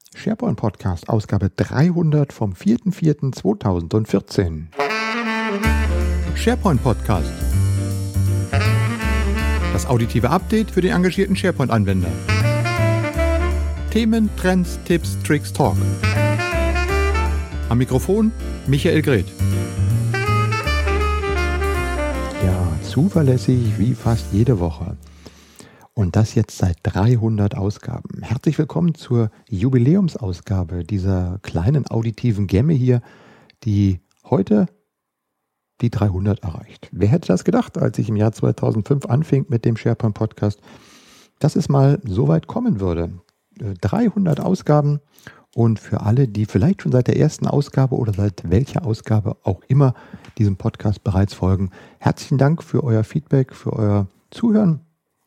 SharePoint Podcast, Ausgabe 300 vom 4.4.2014. SharePoint Podcast. Das auditive Update für den engagierten SharePoint-Anwender. Themen, Trends, Tipps, Tricks, Talk. Am Mikrofon Michael Greth. Ja, zuverlässig wie fast jede Woche. Und das jetzt seit 300 Ausgaben. Herzlich willkommen zur Jubiläumsausgabe dieser kleinen auditiven Gemme hier, die heute die 300 erreicht. Wer hätte das gedacht, als ich im Jahr 2005 anfing mit dem SharePoint Podcast, dass es mal so weit kommen würde. 300 Ausgaben und für alle, die vielleicht schon seit der ersten Ausgabe oder seit welcher Ausgabe auch immer diesem Podcast bereits folgen, herzlichen Dank für euer Feedback, für euer Zuhören.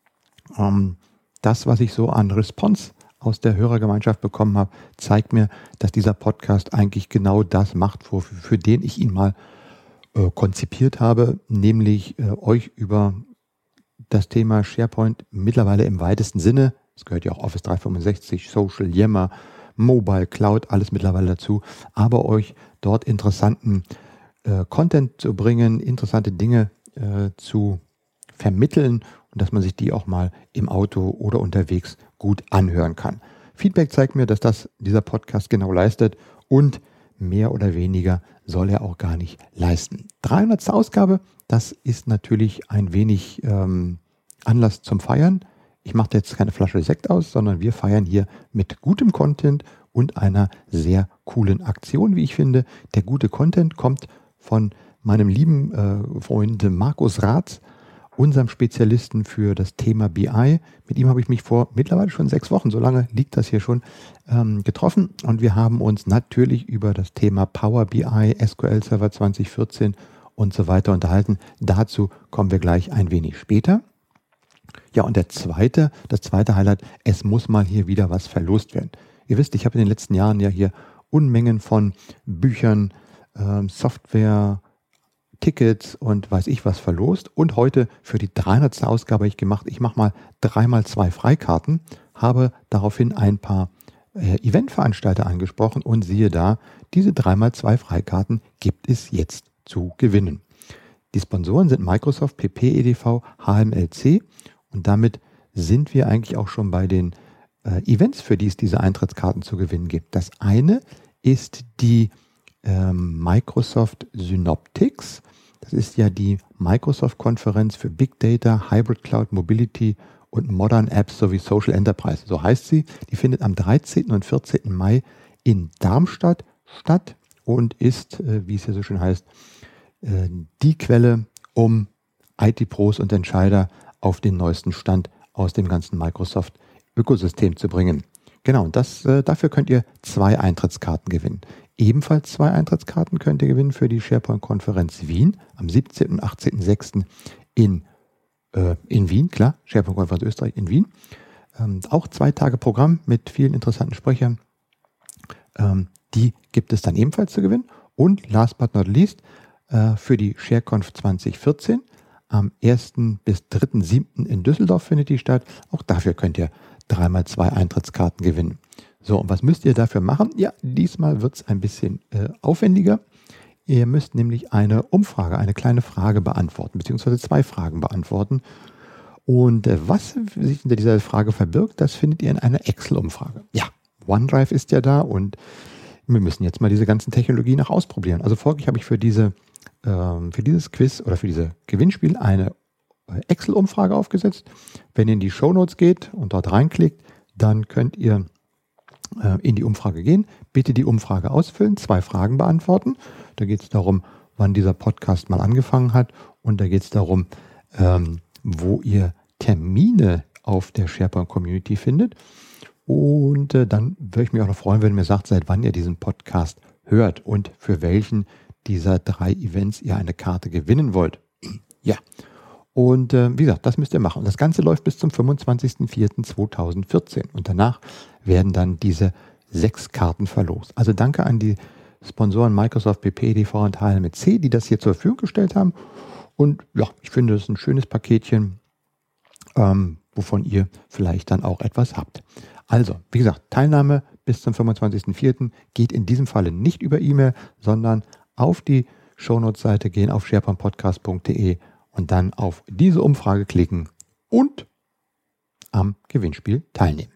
Das, was ich so an Response aus der Hörergemeinschaft bekommen habe, zeigt mir, dass dieser Podcast eigentlich genau das macht, für den ich ihn mal konzipiert habe, nämlich euch über das Thema SharePoint mittlerweile im weitesten Sinne, es gehört ja auch Office 365, Social, Yammer, Mobile, Cloud, alles mittlerweile dazu, aber euch dort interessanten Content zu bringen, interessante Dinge zu vermitteln und dass man sich die auch mal im Auto oder unterwegs gut anhören kann. Feedback zeigt mir, dass dieser Podcast genau leistet und mehr oder weniger soll er auch gar nicht leisten. 300. Ausgabe, das ist natürlich ein wenig Anlass zum Feiern. Ich mache jetzt keine Flasche Sekt aus, sondern wir feiern hier mit gutem Content und einer sehr coolen Aktion, wie ich finde. Der gute Content kommt von meinem lieben Freund Markus Raths, unserem Spezialisten für das Thema BI. Mit ihm habe ich mich vor mittlerweile schon 6 Wochen, so lange liegt das hier schon, getroffen. Und wir haben uns natürlich über das Thema Power BI, SQL Server 2014 und so weiter unterhalten. Dazu kommen wir gleich ein wenig später. Ja, und das zweite Highlight, es muss mal hier wieder was verlost werden. Ihr wisst, ich habe in den letzten Jahren ja hier Unmengen von Büchern, Software, Tickets und weiß ich was verlost. Und heute für die 300. Ausgabe ich mache mal 3x2 Freikarten, habe daraufhin ein paar Eventveranstalter angesprochen und siehe da, diese 3x2 Freikarten gibt es jetzt zu gewinnen. Die Sponsoren sind Microsoft, PP, EDV, HMLC und damit sind wir eigentlich auch schon bei den Events, für die es diese Eintrittskarten zu gewinnen gibt. Das eine ist die Microsoft Synoptics. Das ist ja die Microsoft-Konferenz für Big Data, Hybrid Cloud, Mobility und Modern Apps sowie Social Enterprise. So heißt sie. Die findet am 13. und 14. Mai in Darmstadt statt und ist, wie es ja so schön heißt, die Quelle, um IT-Pros und Entscheider auf den neuesten Stand aus dem ganzen Microsoft-Ökosystem zu bringen. Genau, und dafür könnt ihr 2 Eintrittskarten gewinnen. Ebenfalls 2 Eintrittskarten könnt ihr gewinnen für die SharePoint-Konferenz Wien am 17. und 18.06. in Wien, klar, SharePoint-Konferenz Österreich in Wien. Auch 2 Tage Programm mit vielen interessanten Sprechern. Die gibt es dann ebenfalls zu gewinnen. Und last but not least, für die ShareConf 2014 am 1. bis 3.7. in Düsseldorf findet die statt. Auch dafür könnt ihr 3x2 Eintrittskarten gewinnen. So, und was müsst ihr dafür machen? Ja, diesmal wird es ein bisschen aufwendiger. Ihr müsst nämlich eine Umfrage, eine kleine Frage beantworten, beziehungsweise 2 Fragen beantworten. Und was sich hinter dieser Frage verbirgt, das findet ihr in einer Excel-Umfrage. Ja, OneDrive ist ja da und wir müssen jetzt mal diese ganzen Technologien noch ausprobieren. Also folglich habe ich für dieses Quiz oder für dieses Gewinnspiel eine Excel-Umfrage aufgesetzt. Wenn ihr in die Shownotes geht und dort reinklickt, dann könnt ihr in die Umfrage gehen, bitte die Umfrage ausfüllen, 2 Fragen beantworten. Da geht es darum, wann dieser Podcast mal angefangen hat und da geht es darum, wo ihr Termine auf der SharePoint Community findet. Und dann würde ich mich auch noch freuen, wenn ihr mir sagt, seit wann ihr diesen Podcast hört und für welchen dieser 3 Events ihr eine Karte gewinnen wollt. Ja, und wie gesagt, das müsst ihr machen. Das Ganze läuft bis zum 25.04.2014 und danach werden dann diese 6 Karten verlost. Also danke an die Sponsoren Microsoft, PP, EDV und HMLC, die das hier zur Verfügung gestellt haben. Und ja, ich finde, das ist ein schönes Paketchen, wovon ihr vielleicht dann auch etwas habt. Also, wie gesagt, Teilnahme bis zum 25.04. geht in diesem Falle nicht über E-Mail, sondern auf die Shownotes-Seite gehen, auf sharepointpodcast.de und dann auf diese Umfrage klicken und am Gewinnspiel teilnehmen.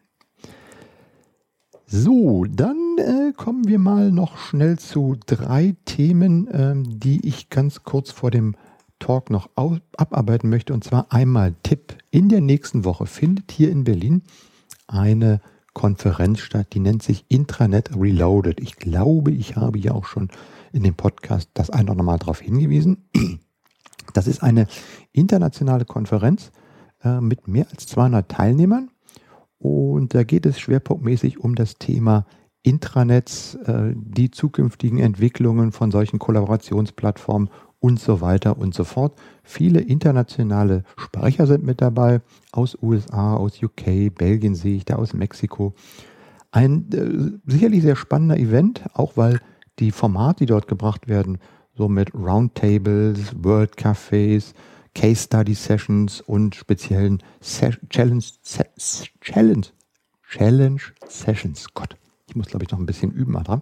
So, dann kommen wir mal noch schnell zu 3 Themen, die ich ganz kurz vor dem Talk noch abarbeiten möchte. Und zwar einmal Tipp. In der nächsten Woche findet hier in Berlin eine Konferenz statt, die nennt sich Intranet Reloaded. Ich glaube, ich habe ja auch schon in dem Podcast das ein oder andere Mal darauf hingewiesen. Das ist eine internationale Konferenz mit mehr als 200 Teilnehmern. Und da geht es schwerpunktmäßig um das Thema Intranets, die zukünftigen Entwicklungen von solchen Kollaborationsplattformen und so weiter und so fort. Viele internationale Sprecher sind mit dabei, aus USA, aus UK, Belgien sehe ich da, aus Mexiko. Ein sicherlich sehr spannender Event, auch weil die Formate, die dort gebracht werden, so mit Roundtables, World Cafés, Case Study Sessions und speziellen Challenge Sessions. Gott, ich muss, glaube ich, noch ein bisschen üben mal dran.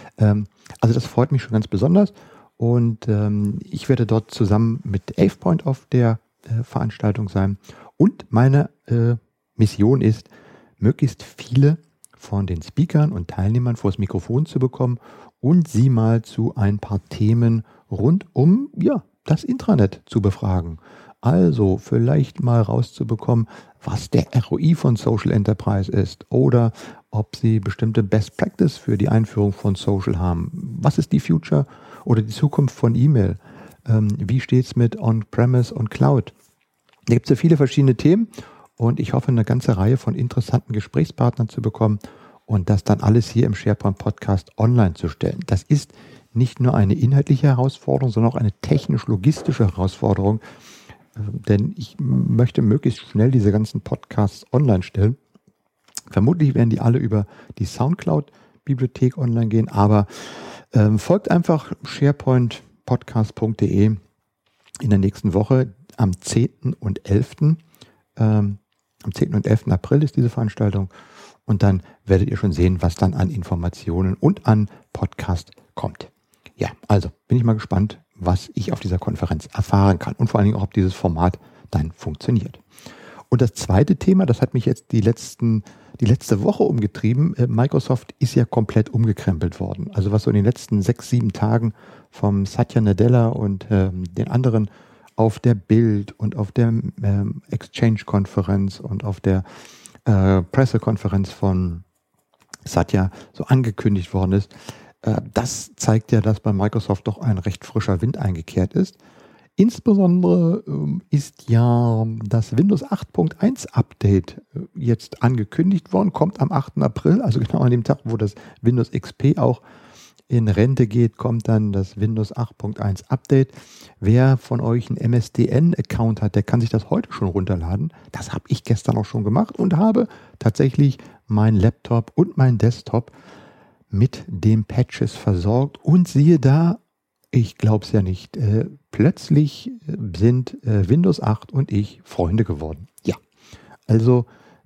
Also das freut mich schon ganz besonders. Und ich werde dort zusammen mit AvePoint auf der Veranstaltung sein. Und meine Mission ist, möglichst viele von den Speakern und Teilnehmern vors Mikrofon zu bekommen und sie mal zu ein paar Themen rund um das Intranet zu befragen. Also vielleicht mal rauszubekommen, was der ROI von Social Enterprise ist oder ob sie bestimmte Best Practice für die Einführung von Social haben. Was ist die Future oder die Zukunft von E-Mail? Wie steht es mit On-Premise und Cloud? Da gibt es ja viele verschiedene Themen und ich hoffe, eine ganze Reihe von interessanten Gesprächspartnern zu bekommen und das dann alles hier im SharePoint Podcast online zu stellen. Das ist nicht nur eine inhaltliche Herausforderung, sondern auch eine technisch-logistische Herausforderung, denn ich möchte möglichst schnell diese ganzen Podcasts online stellen. Vermutlich werden die alle über die Soundcloud-Bibliothek online gehen, aber folgt einfach sharepointpodcast.de in der nächsten Woche am 10. und 11. Am 10. und 11. April ist diese Veranstaltung und dann werdet ihr schon sehen, was dann an Informationen und an Podcast kommt. Ja, also bin ich mal gespannt, was ich auf dieser Konferenz erfahren kann und vor allen Dingen auch, ob dieses Format dann funktioniert. Und das zweite Thema, das hat mich jetzt die letzte Woche umgetrieben. Microsoft ist ja komplett umgekrempelt worden. Also was so in den letzten 6-7 Tagen vom Satya Nadella und den anderen auf der Bild und auf der Exchange-Konferenz und auf der Pressekonferenz von Satya so angekündigt worden ist, das zeigt ja, dass bei Microsoft doch ein recht frischer Wind eingekehrt ist. Insbesondere ist ja das Windows 8.1 Update jetzt angekündigt worden, kommt am 8. April, also genau an dem Tag, wo das Windows XP auch in Rente geht, kommt dann das Windows 8.1 Update. Wer von euch einen MSDN-Account hat, der kann sich das heute schon runterladen. Das habe ich gestern auch schon gemacht und habe tatsächlich meinen Laptop und meinen Desktop mit den Patches versorgt und siehe da, ich glaube es ja nicht, plötzlich sind Windows 8 und ich Freunde geworden. Ja, also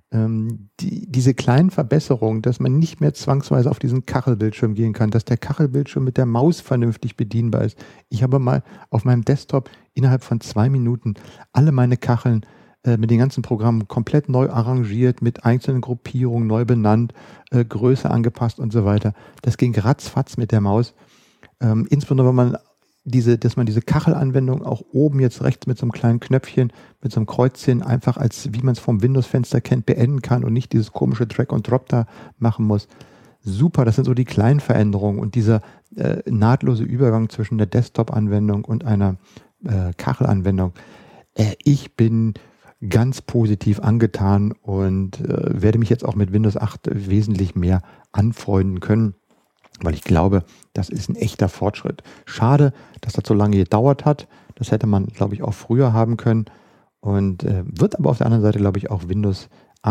diese kleinen Verbesserungen, dass man nicht mehr zwangsweise auf diesen Kachelbildschirm gehen kann, dass der Kachelbildschirm mit der Maus vernünftig bedienbar ist. Ich habe mal auf meinem Desktop innerhalb von 2 Minuten alle meine Kacheln mit den ganzen Programmen komplett neu arrangiert, mit einzelnen Gruppierungen neu benannt, Größe angepasst und so weiter. Das ging ratzfatz mit der Maus. Insbesondere, wenn man dass man diese Kachelanwendung auch oben jetzt rechts mit so einem kleinen Knöpfchen, mit so einem Kreuzchen einfach als, wie man es vom Windows-Fenster kennt, beenden kann und nicht dieses komische Drag und Drop da machen muss. Super, das sind so die kleinen Veränderungen und dieser nahtlose Übergang zwischen der Desktop-Anwendung und einer Kachelanwendung. Ich bin ganz positiv angetan und werde mich jetzt auch mit Windows 8 wesentlich mehr anfreunden können, weil ich glaube, das ist ein echter Fortschritt. Schade, dass das so lange gedauert hat. Das hätte man, glaube ich, auch früher haben können und wird aber auf der anderen Seite, glaube ich, auch Windows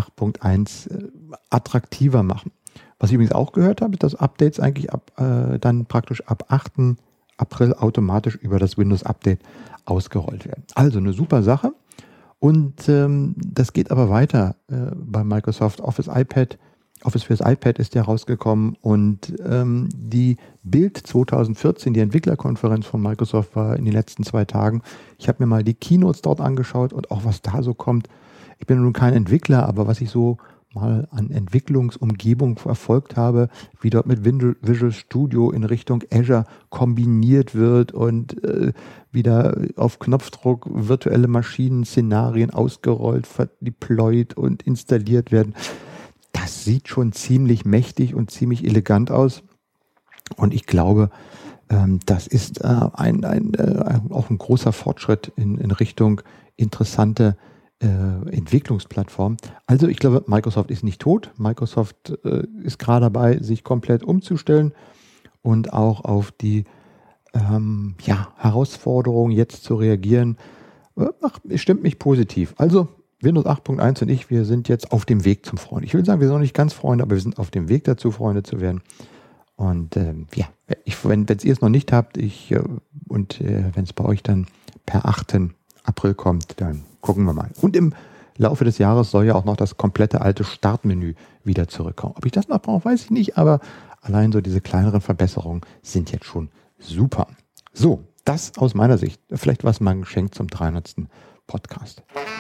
8.1 attraktiver machen. Was ich übrigens auch gehört habe, ist, dass Updates eigentlich dann praktisch ab 8. April automatisch über das Windows-Update ausgerollt werden. Also eine super Sache. Und das geht aber weiter bei Microsoft Office iPad. Office fürs iPad ist ja rausgekommen und die Build 2014, die Entwicklerkonferenz von Microsoft war in den letzten 2 Tagen. Ich habe mir mal die Keynotes dort angeschaut und auch was da so kommt. Ich bin nun kein Entwickler, aber was ich so mal an Entwicklungsumgebung verfolgt habe, wie dort mit Visual Studio in Richtung Azure kombiniert wird und wieder auf Knopfdruck virtuelle Maschinen, Szenarien ausgerollt, deployed und installiert werden. Das sieht schon ziemlich mächtig und ziemlich elegant aus. Und ich glaube, das ist auch ein großer Fortschritt in Richtung interessante Entwicklungsplattform. Also ich glaube, Microsoft ist nicht tot. Microsoft ist gerade dabei, sich komplett umzustellen und auch auf die Herausforderungen jetzt zu reagieren. Stimmt mich positiv. Also Windows 8.1 und ich, wir sind jetzt auf dem Weg zum Freund. Ich will sagen, wir sind noch nicht ganz Freunde, aber wir sind auf dem Weg dazu, Freunde zu werden. Und wenn ihr es noch nicht habt, wenn es bei euch dann per 8. April kommt, dann gucken wir mal. Und im Laufe des Jahres soll ja auch noch das komplette alte Startmenü wieder zurückkommen. Ob ich das noch brauche, weiß ich nicht, aber allein so diese kleineren Verbesserungen sind jetzt schon super. So, das aus meiner Sicht. Vielleicht was mal ein Geschenk zum 300. Podcast.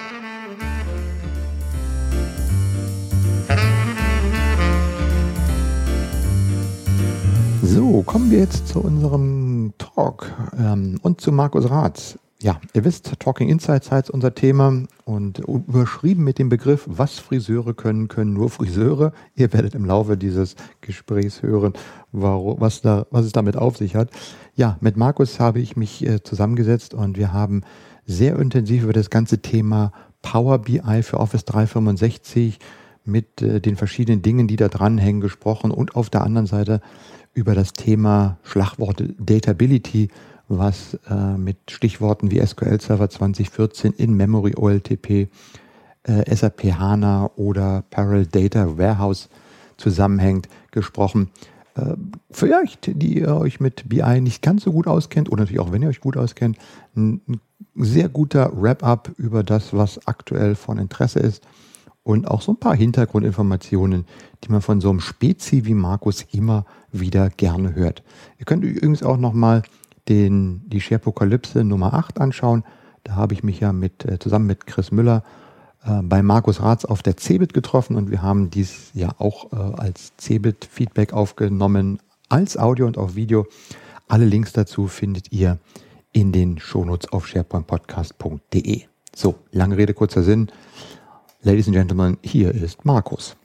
So, kommen wir jetzt zu unserem Talk und zu Markus Raths. Ja, ihr wisst, Talking Insights heißt unser Thema und überschrieben mit dem Begriff, was Friseure können nur Friseure. Ihr werdet im Laufe dieses Gesprächs hören, was es damit auf sich hat. Ja, mit Markus habe ich mich zusammengesetzt und wir haben sehr intensiv über das ganze Thema Power BI für Office 365 mit den verschiedenen Dingen, die da dranhängen, gesprochen und auf der anderen Seite über das Thema Schlagworte Datability, was mit Stichworten wie SQL Server 2014, In-Memory OLTP, SAP HANA oder Parallel Data Warehouse zusammenhängt, gesprochen. Vielleicht, die ihr euch mit BI nicht ganz so gut auskennt oder natürlich auch, wenn ihr euch gut auskennt, ein sehr guter Wrap-up über das, was aktuell von Interesse ist und auch so ein paar Hintergrundinformationen, die man von so einem Spezi wie Markus immer wieder gerne hört. Ihr könnt übrigens auch nochmal die Sharepokalypse Nummer 8 anschauen. Da habe ich mich ja zusammen mit Chris Müller bei Markus Raths auf der CeBIT getroffen und wir haben dies ja auch als CeBIT-Feedback aufgenommen, als Audio und auch Video. Alle Links dazu findet ihr in den Shownotes auf sharepointpodcast.de. So, lange Rede, kurzer Sinn. Ladies and Gentlemen, hier ist Markus.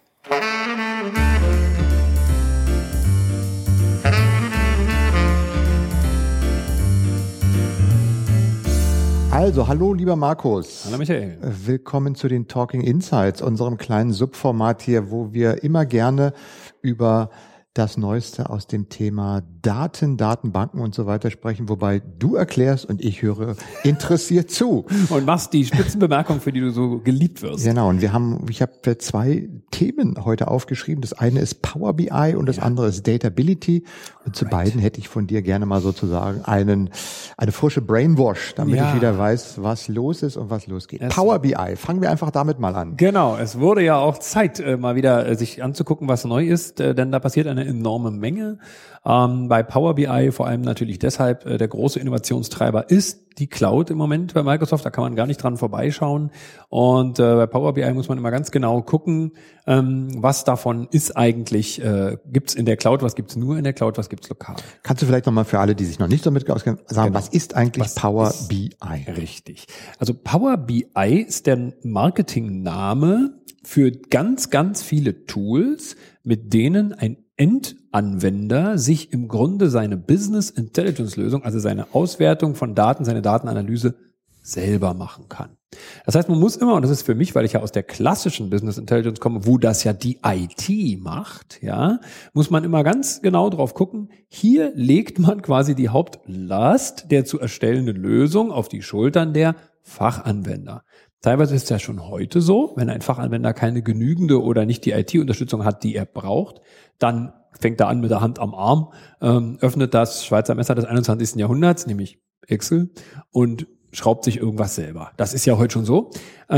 Also, hallo lieber Markus. Hallo Michael. Willkommen zu den Talking Insights, unserem kleinen Subformat hier, wo wir immer gerne über das Neueste aus dem Thema Daten, Datenbanken und so weiter sprechen, wobei du erklärst und ich höre interessiert zu. Und machst die Spitzenbemerkung, für die du so geliebt wirst. Genau, und ich habe 2 Themen heute aufgeschrieben. Das eine ist Power BI und das andere ist Datability. Und zu beiden hätte ich von dir gerne mal sozusagen eine frische Brainwash, damit ich wieder weiß, was los ist und was losgeht. Power BI, fangen wir einfach damit mal an. Genau, es wurde ja auch Zeit, mal wieder sich anzugucken, was neu ist, denn da passiert eine enorme Menge. Bei Power BI vor allem natürlich deshalb der große Innovationstreiber ist die Cloud im Moment bei Microsoft, da kann man gar nicht dran vorbeischauen und bei Power BI muss man immer ganz genau gucken, was davon ist eigentlich, gibt's in der Cloud, was gibt's nur in der Cloud, was gibt's lokal. Kannst du vielleicht nochmal für alle, die sich noch nicht damit auskennen, sagen, was ist eigentlich Power BI? Richtig. Also Power BI ist der Marketingname für ganz, ganz viele Tools, mit denen ein Endanwender sich im Grunde seine Business Intelligence Lösung, also seine Auswertung von Daten, seine Datenanalyse selber machen kann. Das heißt, man muss immer, und das ist für mich, weil ich ja aus der klassischen Business Intelligence komme, wo das ja die IT macht, ja, muss man immer ganz genau drauf gucken. Hier legt man quasi die Hauptlast der zu erstellenden Lösung auf die Schultern der Fachanwender. Teilweise ist es ja schon heute so, wenn ein Fachanwender keine genügende oder nicht die IT-Unterstützung hat, die er braucht, dann fängt er an mit der Hand am Arm, öffnet das Schweizer Messer des 21. Jahrhunderts, nämlich Excel, und schraubt sich irgendwas selber. Das ist ja heute schon so.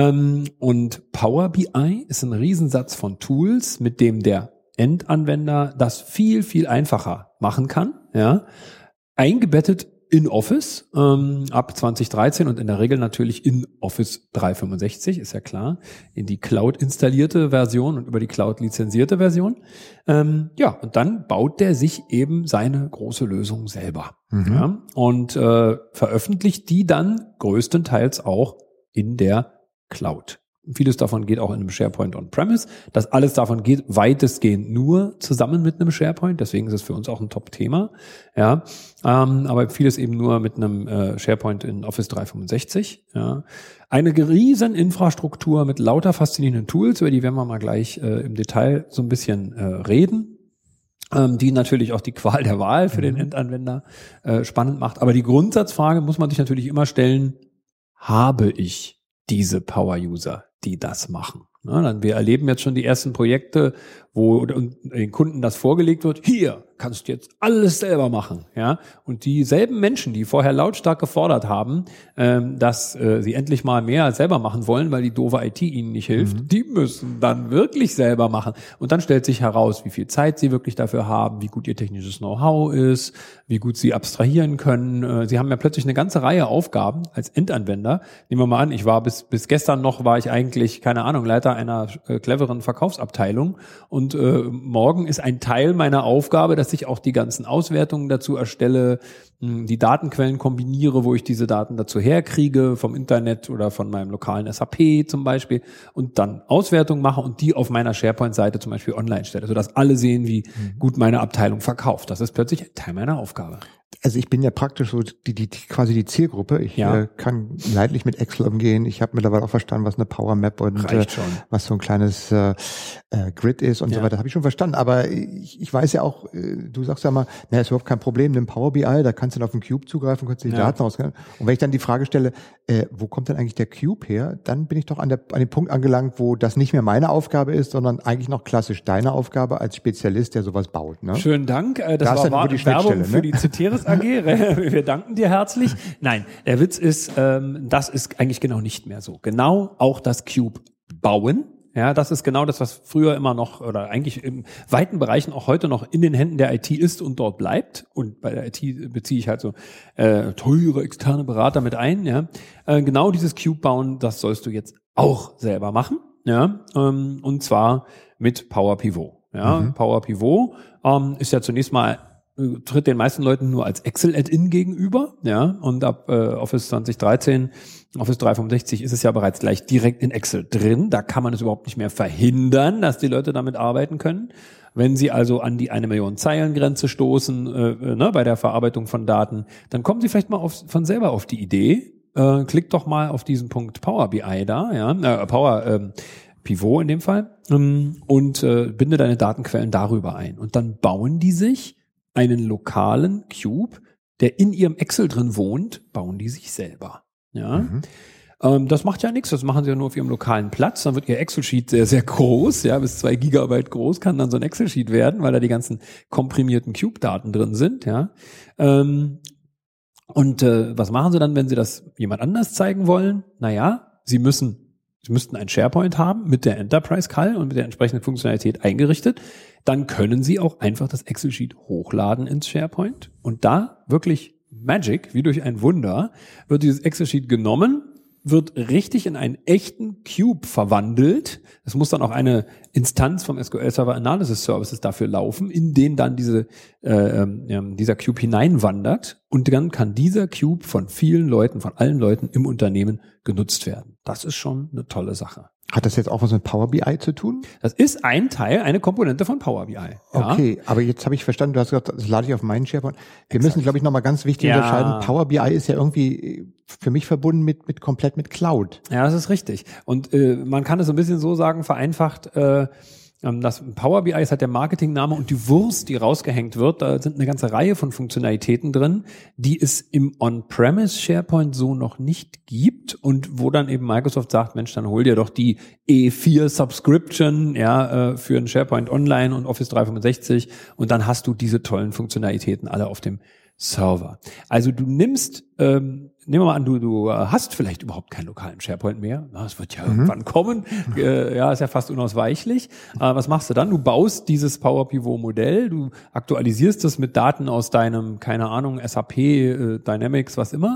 Und Power BI ist ein Riesensatz von Tools, mit dem der Endanwender das viel, viel einfacher machen kann. Ja, eingebettet in Office ab 2013 und in der Regel natürlich in Office 365, ist ja klar, in die Cloud installierte Version und über die Cloud lizenzierte Version. Ja, und dann baut der sich eben seine große Lösung selber. Ja, und veröffentlicht die dann größtenteils auch in der Cloud. Vieles davon geht auch in einem SharePoint On-Premise. Das alles davon geht weitestgehend nur zusammen mit einem SharePoint. Deswegen ist es für uns auch ein Top-Thema. Ja, aber vieles eben nur mit einem SharePoint in Office 365. Ja. Eine riesen Infrastruktur mit lauter faszinierenden Tools, über die werden wir mal gleich im Detail so ein bisschen reden. Die natürlich auch die Qual der Wahl für den Endanwender spannend macht. Aber die Grundsatzfrage muss man sich natürlich immer stellen: Habe ich diese Power-User, die das machen? Wir erleben jetzt schon die ersten Projekte, wo den Kunden das vorgelegt wird. Hier kannst du jetzt alles selber machen, ja. Und dieselben Menschen, die vorher lautstark gefordert haben, dass sie endlich mal mehr selber machen wollen, weil die doofe IT ihnen nicht hilft, die müssen dann wirklich selber machen. Und dann stellt sich heraus, wie viel Zeit sie wirklich dafür haben, wie gut ihr technisches Know-how ist, wie gut sie abstrahieren können. Sie haben ja plötzlich eine ganze Reihe Aufgaben als Endanwender. Nehmen wir mal an, ich war bis gestern noch, war ich eigentlich, keine Ahnung, Leiter einer cleveren Verkaufsabteilung und morgen ist ein Teil meiner Aufgabe, dass ich auch die ganzen Auswertungen dazu erstelle, die Datenquellen kombiniere, wo ich diese Daten dazu herkriege, vom Internet oder von meinem lokalen SAP zum Beispiel, und dann Auswertungen mache und die auf meiner SharePoint-Seite zum Beispiel online stelle, sodass alle sehen, wie gut meine Abteilung verkauft. Das ist plötzlich ein Teil meiner Aufgabe. Also ich bin ja praktisch so quasi die Zielgruppe. Ich kann leidlich mit Excel umgehen. Ich habe mittlerweile auch verstanden, was eine Power Map und was so ein kleines Grid ist und so weiter. Habe ich schon verstanden. Aber ich weiß ja auch, du sagst ja mal, ist überhaupt kein Problem. Nimm Power BI, da kannst du dann auf den Cube zugreifen, kannst du die Daten rausgehen. Und wenn ich dann die Frage stelle, wo kommt denn eigentlich der Cube her? Dann bin ich doch an dem Punkt angelangt, wo das nicht mehr meine Aufgabe ist, sondern eigentlich noch klassisch deine Aufgabe als Spezialist, der sowas baut. Ne? Schönen Dank. Das war Werbung für die Ceteris AG. Wir danken dir herzlich. Nein, der Witz ist, das ist eigentlich genau nicht mehr so. Genau auch das Cube bauen. Ja, das ist genau das, was früher immer noch oder eigentlich in weiten Bereichen auch heute noch in den Händen der IT ist und dort bleibt. Und bei der IT beziehe ich halt so teure externe Berater mit ein. Ja, genau dieses Cube bauen, das sollst du jetzt auch selber machen. Ja, und zwar mit Power Pivot. Ja, Power Pivot ist ja zunächst mal, tritt den meisten Leuten nur als Excel-Add-in gegenüber, ja, und ab Office 2013, Office 365 ist es ja bereits gleich direkt in Excel drin. Da kann man es überhaupt nicht mehr verhindern, dass die Leute damit arbeiten können. Wenn sie also an die 1 Million Zeilen-Grenze stoßen, bei der Verarbeitung von Daten, dann kommen sie vielleicht mal von selber auf die Idee, klickt doch mal auf diesen Punkt Power BI da, ja, Power Pivot in dem Fall, und binde deine Datenquellen darüber ein. Und dann bauen die sich einen lokalen Cube, der in ihrem Excel drin wohnt, bauen die sich selber. Ja, das macht ja nichts. Das machen sie ja nur auf ihrem lokalen Platz. Dann wird ihr Excel-Sheet sehr, sehr groß, ja, bis 2 Gigabyte groß kann dann so ein Excel-Sheet werden, weil da die ganzen komprimierten Cube-Daten drin sind. Ja, und was machen sie dann, wenn sie das jemand anders zeigen wollen? Naja, sie müssten ein SharePoint haben mit der Enterprise CAL und mit der entsprechenden Funktionalität eingerichtet. Dann können Sie auch einfach das Excel-Sheet hochladen ins SharePoint. Und da wirklich Magic, wie durch ein Wunder, wird dieses Excel-Sheet genommen, wird richtig in einen echten Cube verwandelt. Es muss dann auch eine Instanz vom SQL Server Analysis Services dafür laufen, in den dann dieser Cube hineinwandert. Und dann kann dieser Cube von vielen Leuten, von allen Leuten im Unternehmen genutzt werden. Das ist schon eine tolle Sache. Hat das jetzt auch was mit Power BI zu tun? Das ist ein Teil, eine Komponente von Power BI. Ja. Okay, aber jetzt habe ich verstanden, du hast gesagt, das lade ich auf meinen SharePoint. Wir müssen, glaube ich, nochmal ganz wichtig unterscheiden. Power BI ist ja irgendwie für mich verbunden komplett mit Cloud. Ja, das ist richtig. Und man kann es so ein bisschen so sagen, vereinfacht, das Power BI ist halt der Marketingname und die Wurst, die rausgehängt wird, da sind eine ganze Reihe von Funktionalitäten drin, die es im On-Premise SharePoint so noch nicht gibt und wo dann eben Microsoft sagt, Mensch, dann hol dir doch die E4 Subscription, für ein SharePoint Online und Office 365 und dann hast du diese tollen Funktionalitäten alle auf dem Server. Also du nimmst, nehmen wir mal an, du hast vielleicht überhaupt keinen lokalen SharePoint mehr. Na, das wird ja irgendwann kommen. Ja, ist ja fast unausweichlich. Was machst du dann? Du baust dieses Power Pivot Modell, du aktualisierst es mit Daten aus deinem, keine Ahnung, SAP, Dynamics, was immer,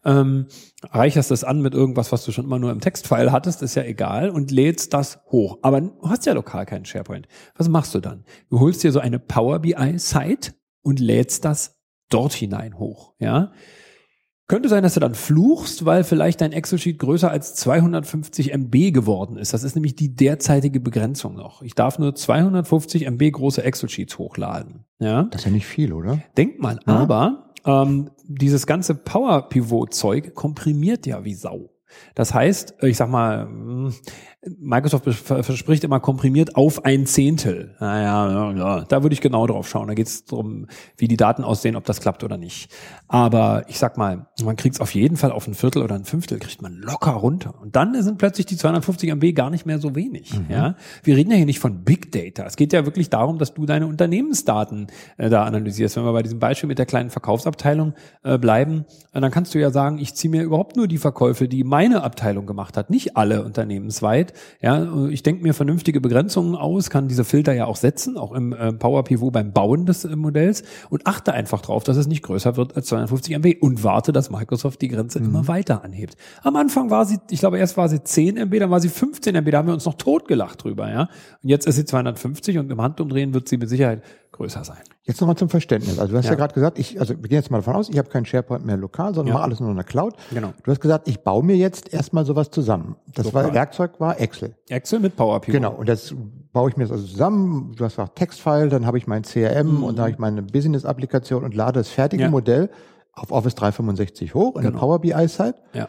reicherst das an mit irgendwas, was du schon immer nur im Textfile hattest, ist ja egal, und lädst das hoch. Aber du hast ja lokal keinen SharePoint. Was machst du dann? Du holst dir so eine Power BI Site und lädst das dort hinein hoch, ja. Könnte sein, dass du dann fluchst, weil vielleicht dein Excel-Sheet größer als 250 MB geworden ist. Das ist nämlich die derzeitige Begrenzung noch. Ich darf nur 250 MB große Excel-Sheets hochladen, ja. Das ist ja nicht viel, oder? Denkt man, ja. Aber dieses ganze Power-Pivot-Zeug komprimiert ja wie Sau. Das heißt, ich sag mal, Microsoft verspricht immer komprimiert auf 1/10. Naja, da würde ich genau drauf schauen. Da geht es darum, wie die Daten aussehen, ob das klappt oder nicht. Aber ich sag mal, man kriegt es auf jeden Fall auf 1/4 oder 1/5, kriegt man locker runter. Und dann sind plötzlich die 250 MB gar nicht mehr so wenig. Ja? Wir reden ja hier nicht von Big Data. Es geht ja wirklich darum, dass du deine Unternehmensdaten da analysierst. Wenn wir bei diesem Beispiel mit der kleinen Verkaufsabteilung bleiben, dann kannst du ja sagen, ich ziehe mir überhaupt nur die Verkäufe, die meine Abteilung gemacht hat, nicht alle unternehmensweit. Ja, ich denke mir vernünftige Begrenzungen aus, kann diese Filter ja auch setzen, auch im Power Pivot beim Bauen des Modells, und achte einfach drauf, dass es nicht größer wird als 250 MB und warte, dass Microsoft die Grenze immer weiter anhebt. Am Anfang war sie, ich glaube, erst war sie 10 MB, dann war sie 15 MB, da haben wir uns noch totgelacht drüber, ja. Und jetzt ist sie 250 und im Handumdrehen wird sie mit Sicherheit größer sein. Jetzt nochmal zum Verständnis. Also du hast ja gerade gesagt, wir gehen jetzt mal davon aus, ich habe keinen SharePoint mehr lokal, sondern mache alles nur in der Cloud. Genau. Du hast gesagt, ich baue mir jetzt erstmal sowas zusammen. Das Werkzeug war Excel. Excel mit Power Pivot. Genau. Und das baue ich mir also zusammen. Du hast gesagt Textfile, dann habe ich mein CRM und dann habe ich meine Business-Applikation und lade das fertige Modell auf Office 365 hoch in der Power BI-Site. Ja.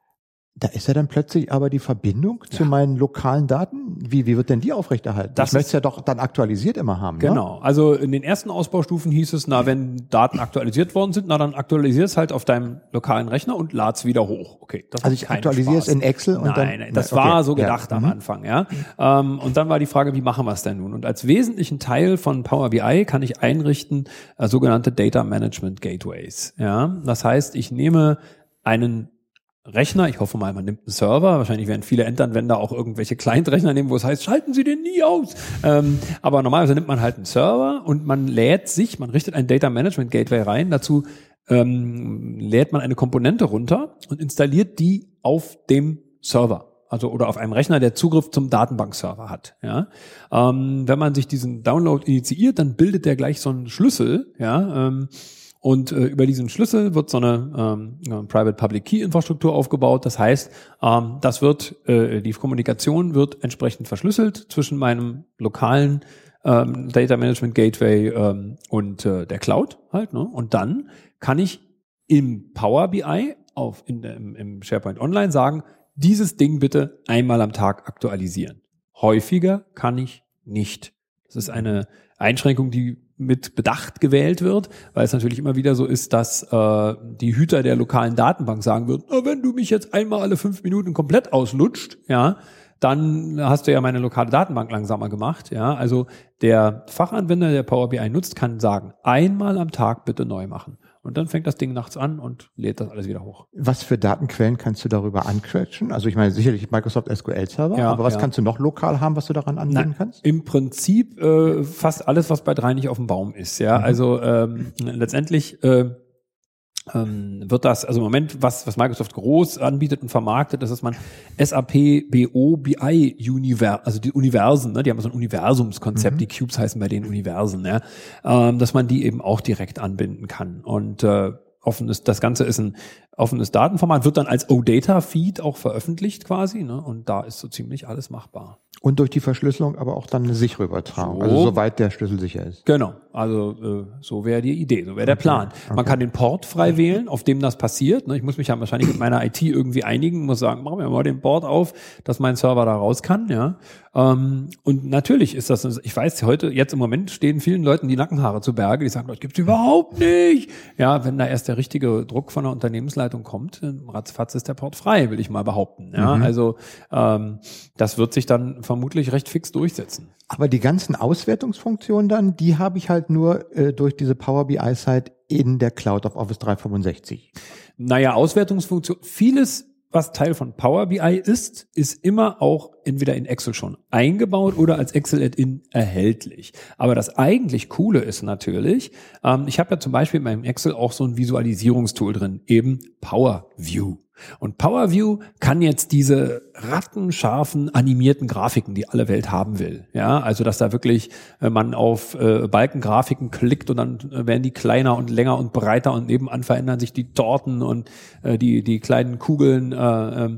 Da ist ja dann plötzlich aber die Verbindung zu meinen lokalen Daten. Wie wird denn die aufrechterhalten? Das möchte es ja doch dann aktualisiert immer haben. Genau. Ne? Also in den ersten Ausbaustufen hieß es, wenn Daten aktualisiert worden sind, dann aktualisier es halt auf deinem lokalen Rechner und lad's wieder hoch. Okay. Das also ich aktualisiere es in Excel und dann. Nein, das war so gedacht am Anfang, ja. Und dann war die Frage, wie machen wir es denn nun? Und als wesentlichen Teil von Power BI kann ich einrichten sogenannte Data Management Gateways. Ja. Das heißt, ich nehme einen Rechner, ich hoffe mal, man nimmt einen Server, wahrscheinlich werden viele Endanwender auch irgendwelche Client-Rechner nehmen, wo es heißt, schalten Sie den nie aus. Aber normalerweise nimmt man halt einen Server und man richtet ein Data Management Gateway rein, dazu lädt man eine Komponente runter und installiert die auf dem Server. Also oder auf einem Rechner, der Zugriff zum Datenbankserver hat. Ja, wenn man sich diesen Download initiiert, dann bildet der gleich so einen Schlüssel, ja. Und über diesen Schlüssel wird so eine Private-Public-Key-Infrastruktur aufgebaut. Das heißt, die Kommunikation wird entsprechend verschlüsselt zwischen meinem lokalen Data Management Gateway und der Cloud halt. Ne? Und dann kann ich im Power BI im SharePoint Online sagen, dieses Ding bitte einmal am Tag aktualisieren. Häufiger kann ich nicht. Das ist eine Einschränkung, die mit Bedacht gewählt wird, weil es natürlich immer wieder so ist, dass die Hüter der lokalen Datenbank sagen würden, wenn du mich jetzt einmal alle 5 Minuten komplett auslutscht, ja, dann hast du ja meine lokale Datenbank langsamer gemacht. Ja, also der Fachanwender, der Power BI nutzt, kann sagen, einmal am Tag bitte neu machen. Und dann fängt das Ding nachts an und lädt das alles wieder hoch. Was für Datenquellen kannst du darüber anquetschen? Also ich meine sicherlich Microsoft SQL Server, aber was kannst du noch lokal haben, was du daran anbinden kannst? Im Prinzip fast alles, was bei 3 nicht auf dem Baum ist. Ja, also letztendlich wird das, also im Moment, was Microsoft groß anbietet und vermarktet, ist, dass man SAP BO BI also die Universen, ne, die haben so ein Universumskonzept, die Cubes heißen bei den Universen, ja, dass man die eben auch direkt anbinden kann. Und das Ganze ist ein offenes Datenformat, wird dann als OData-Feed auch veröffentlicht quasi, ne, und da ist so ziemlich alles machbar. Und durch die Verschlüsselung aber auch dann eine sichere Übertragung, also soweit der Schlüssel sicher ist. Genau, also so wäre die Idee, so wäre der Plan. Man kann den Port frei wählen, auf dem das passiert. Ich muss mich ja wahrscheinlich mit meiner IT irgendwie einigen, muss sagen, machen wir mal den Port auf, dass mein Server da raus kann. Ja. Und natürlich ist das, ich weiß jetzt im Moment stehen vielen Leuten die Nackenhaare zu Berge, die sagen, das gibt's überhaupt nicht. Ja, wenn da erst der richtige Druck von der Unternehmensleitung Verbindungsleitung kommt, ratzfatz ist der Port frei, will ich mal behaupten. Ja, also das wird sich dann vermutlich recht fix durchsetzen. Aber die ganzen Auswertungsfunktionen dann, die habe ich halt nur durch diese Power BI-Site in der Cloud auf Office 365. Naja, Auswertungsfunktion, vieles, was Teil von Power BI ist immer auch entweder in Excel schon eingebaut oder als Excel-Add-in erhältlich. Aber das eigentlich Coole ist natürlich, ich habe ja zum Beispiel in meinem Excel auch so ein Visualisierungstool drin, eben Power View. Und Power View kann jetzt diese rattenscharfen animierten Grafiken, die alle Welt haben will. Ja, also dass da wirklich man auf Balkengrafiken klickt und dann werden die kleiner und länger und breiter und nebenan verändern sich die Torten und die kleinen Kugeln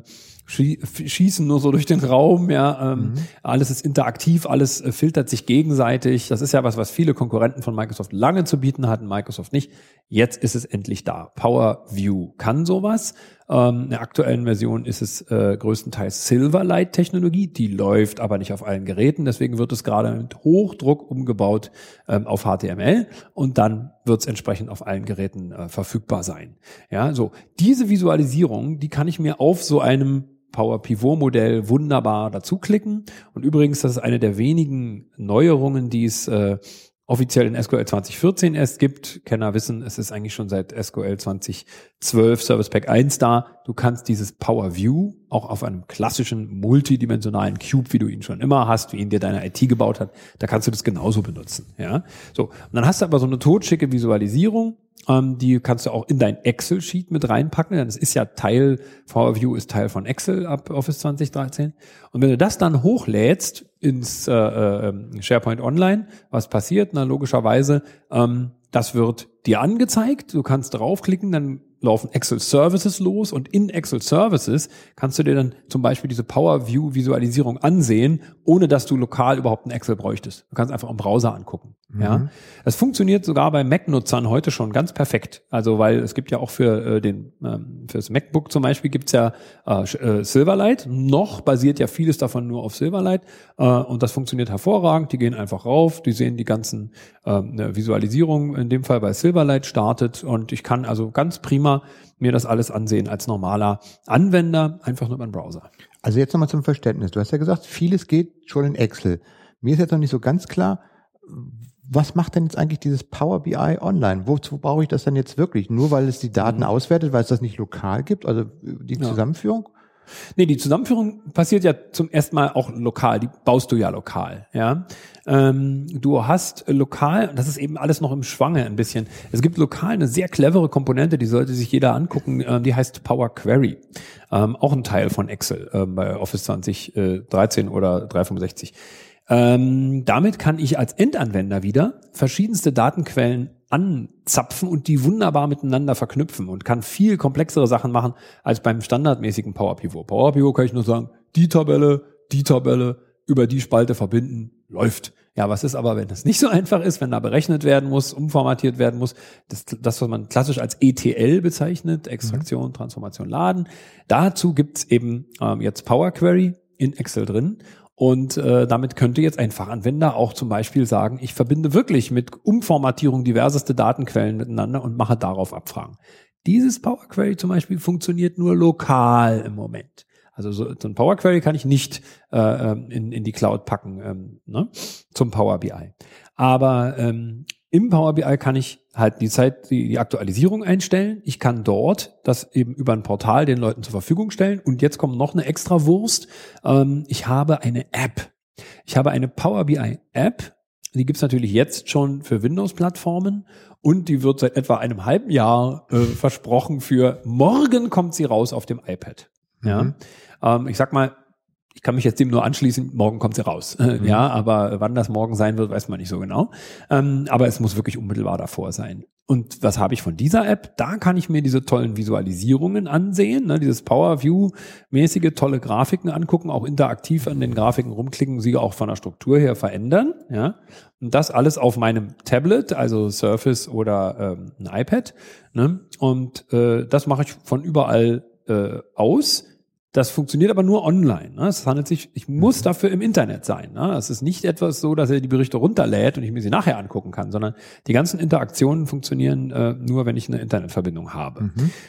schießen nur so durch den Raum, ja, alles ist interaktiv, alles filtert sich gegenseitig. Das ist ja was viele Konkurrenten von Microsoft lange zu bieten hatten, Microsoft nicht. Jetzt ist es endlich da. Power View kann sowas. In der aktuellen Version ist es größtenteils Silverlight-Technologie, die läuft aber nicht auf allen Geräten, deswegen wird es gerade mit Hochdruck umgebaut auf HTML und dann wird es entsprechend auf allen Geräten verfügbar sein. Ja, so diese Visualisierung, die kann ich mir auf so einem Power Pivot Modell wunderbar dazu klicken. Und übrigens, das ist eine der wenigen Neuerungen, die es offiziell in SQL 2014 erst gibt. Kenner wissen, es ist eigentlich schon seit SQL 2012 Service Pack 1 da. Du kannst dieses Power View auch auf einem klassischen multidimensionalen Cube, wie du ihn schon immer hast, wie ihn dir deine IT gebaut hat, da kannst du das genauso benutzen. Ja, so. Und dann hast du aber so eine totschicke Visualisierung, die kannst du auch in dein Excel-Sheet mit reinpacken, denn es ist ja Power View ist Teil von Excel ab Office 2013. Und wenn du das dann hochlädst ins SharePoint Online, was passiert? Na, logischerweise, das wird dir angezeigt, du kannst draufklicken, dann laufen Excel Services los und in Excel Services kannst du dir dann zum Beispiel diese Power View Visualisierung ansehen, ohne dass du lokal überhaupt ein Excel bräuchtest. Du kannst einfach im Browser angucken. Ja, das funktioniert sogar bei Mac-Nutzern heute schon ganz perfekt. Also weil es gibt ja auch fürs MacBook zum Beispiel gibt's ja Silverlight. Noch basiert ja vieles davon nur auf Silverlight und das funktioniert hervorragend. Die gehen einfach rauf, die sehen die ganzen Visualisierungen, in dem Fall bei Silverlight startet und ich kann also ganz prima mir das alles ansehen als normaler Anwender, einfach nur über den Browser. Also jetzt nochmal zum Verständnis. Du hast ja gesagt, vieles geht schon in Excel. Mir ist jetzt noch nicht so ganz klar, was macht denn jetzt eigentlich dieses Power BI online? Wozu brauche ich das denn jetzt wirklich? Nur weil es die Daten auswertet, weil es das nicht lokal gibt? Also die Zusammenführung? Nee, die Zusammenführung passiert ja zum ersten Mal auch lokal. Die baust du ja lokal, ja. Du hast lokal, das ist eben alles noch im Schwange ein bisschen. Es gibt lokal eine sehr clevere Komponente, die sollte sich jeder angucken, die heißt Power Query. Auch ein Teil von Excel bei Office 2013 oder 365. Damit kann ich als Endanwender wieder verschiedenste Datenquellen anzapfen und die wunderbar miteinander verknüpfen und kann viel komplexere Sachen machen als beim standardmäßigen Power Pivot. Power Pivot kann ich nur sagen, die Tabelle über die Spalte verbinden, läuft. Ja, was ist aber, wenn das nicht so einfach ist, wenn da berechnet werden muss, umformatiert werden muss, das was man klassisch als ETL bezeichnet, Extraktion, Transformation, Laden. Dazu gibt's eben jetzt Power Query in Excel drin. Und damit könnte jetzt ein Fachanwender auch zum Beispiel sagen, ich verbinde wirklich mit Umformatierung diverseste Datenquellen miteinander und mache darauf Abfragen. Dieses Power Query zum Beispiel funktioniert nur lokal im Moment. Also so ein Power Query kann ich nicht in die Cloud packen zum Power BI. Aber im Power BI kann ich halt die Aktualisierung einstellen. Ich kann dort das eben über ein Portal den Leuten zur Verfügung stellen. Und jetzt kommt noch eine extra Wurst. Ich habe eine App. Ich habe eine Power BI App. Die gibt's natürlich jetzt schon für Windows-Plattformen. Und die wird seit etwa einem halben Jahr versprochen für morgen kommt sie raus auf dem iPad. Ja, ich sag mal, ich kann mich jetzt dem nur anschließen, morgen kommt sie raus. Ja, aber wann das morgen sein wird, weiß man nicht so genau. Aber es muss wirklich unmittelbar davor sein. Und was habe ich von dieser App? Da kann ich mir diese tollen Visualisierungen ansehen, ne, dieses Power View-mäßige tolle Grafiken angucken, auch interaktiv an den Grafiken rumklicken, sie auch von der Struktur her verändern. Ja, und das alles auf meinem Tablet, also Surface oder ein iPad. Ne? Und das mache ich von überall aus. Das funktioniert aber nur online. Ne? Es handelt sich, ich muss dafür im Internet sein. Ne? Es ist nicht etwas so, dass er die Berichte runterlädt und ich mir sie nachher angucken kann, sondern die ganzen Interaktionen funktionieren nur, wenn ich eine Internetverbindung habe.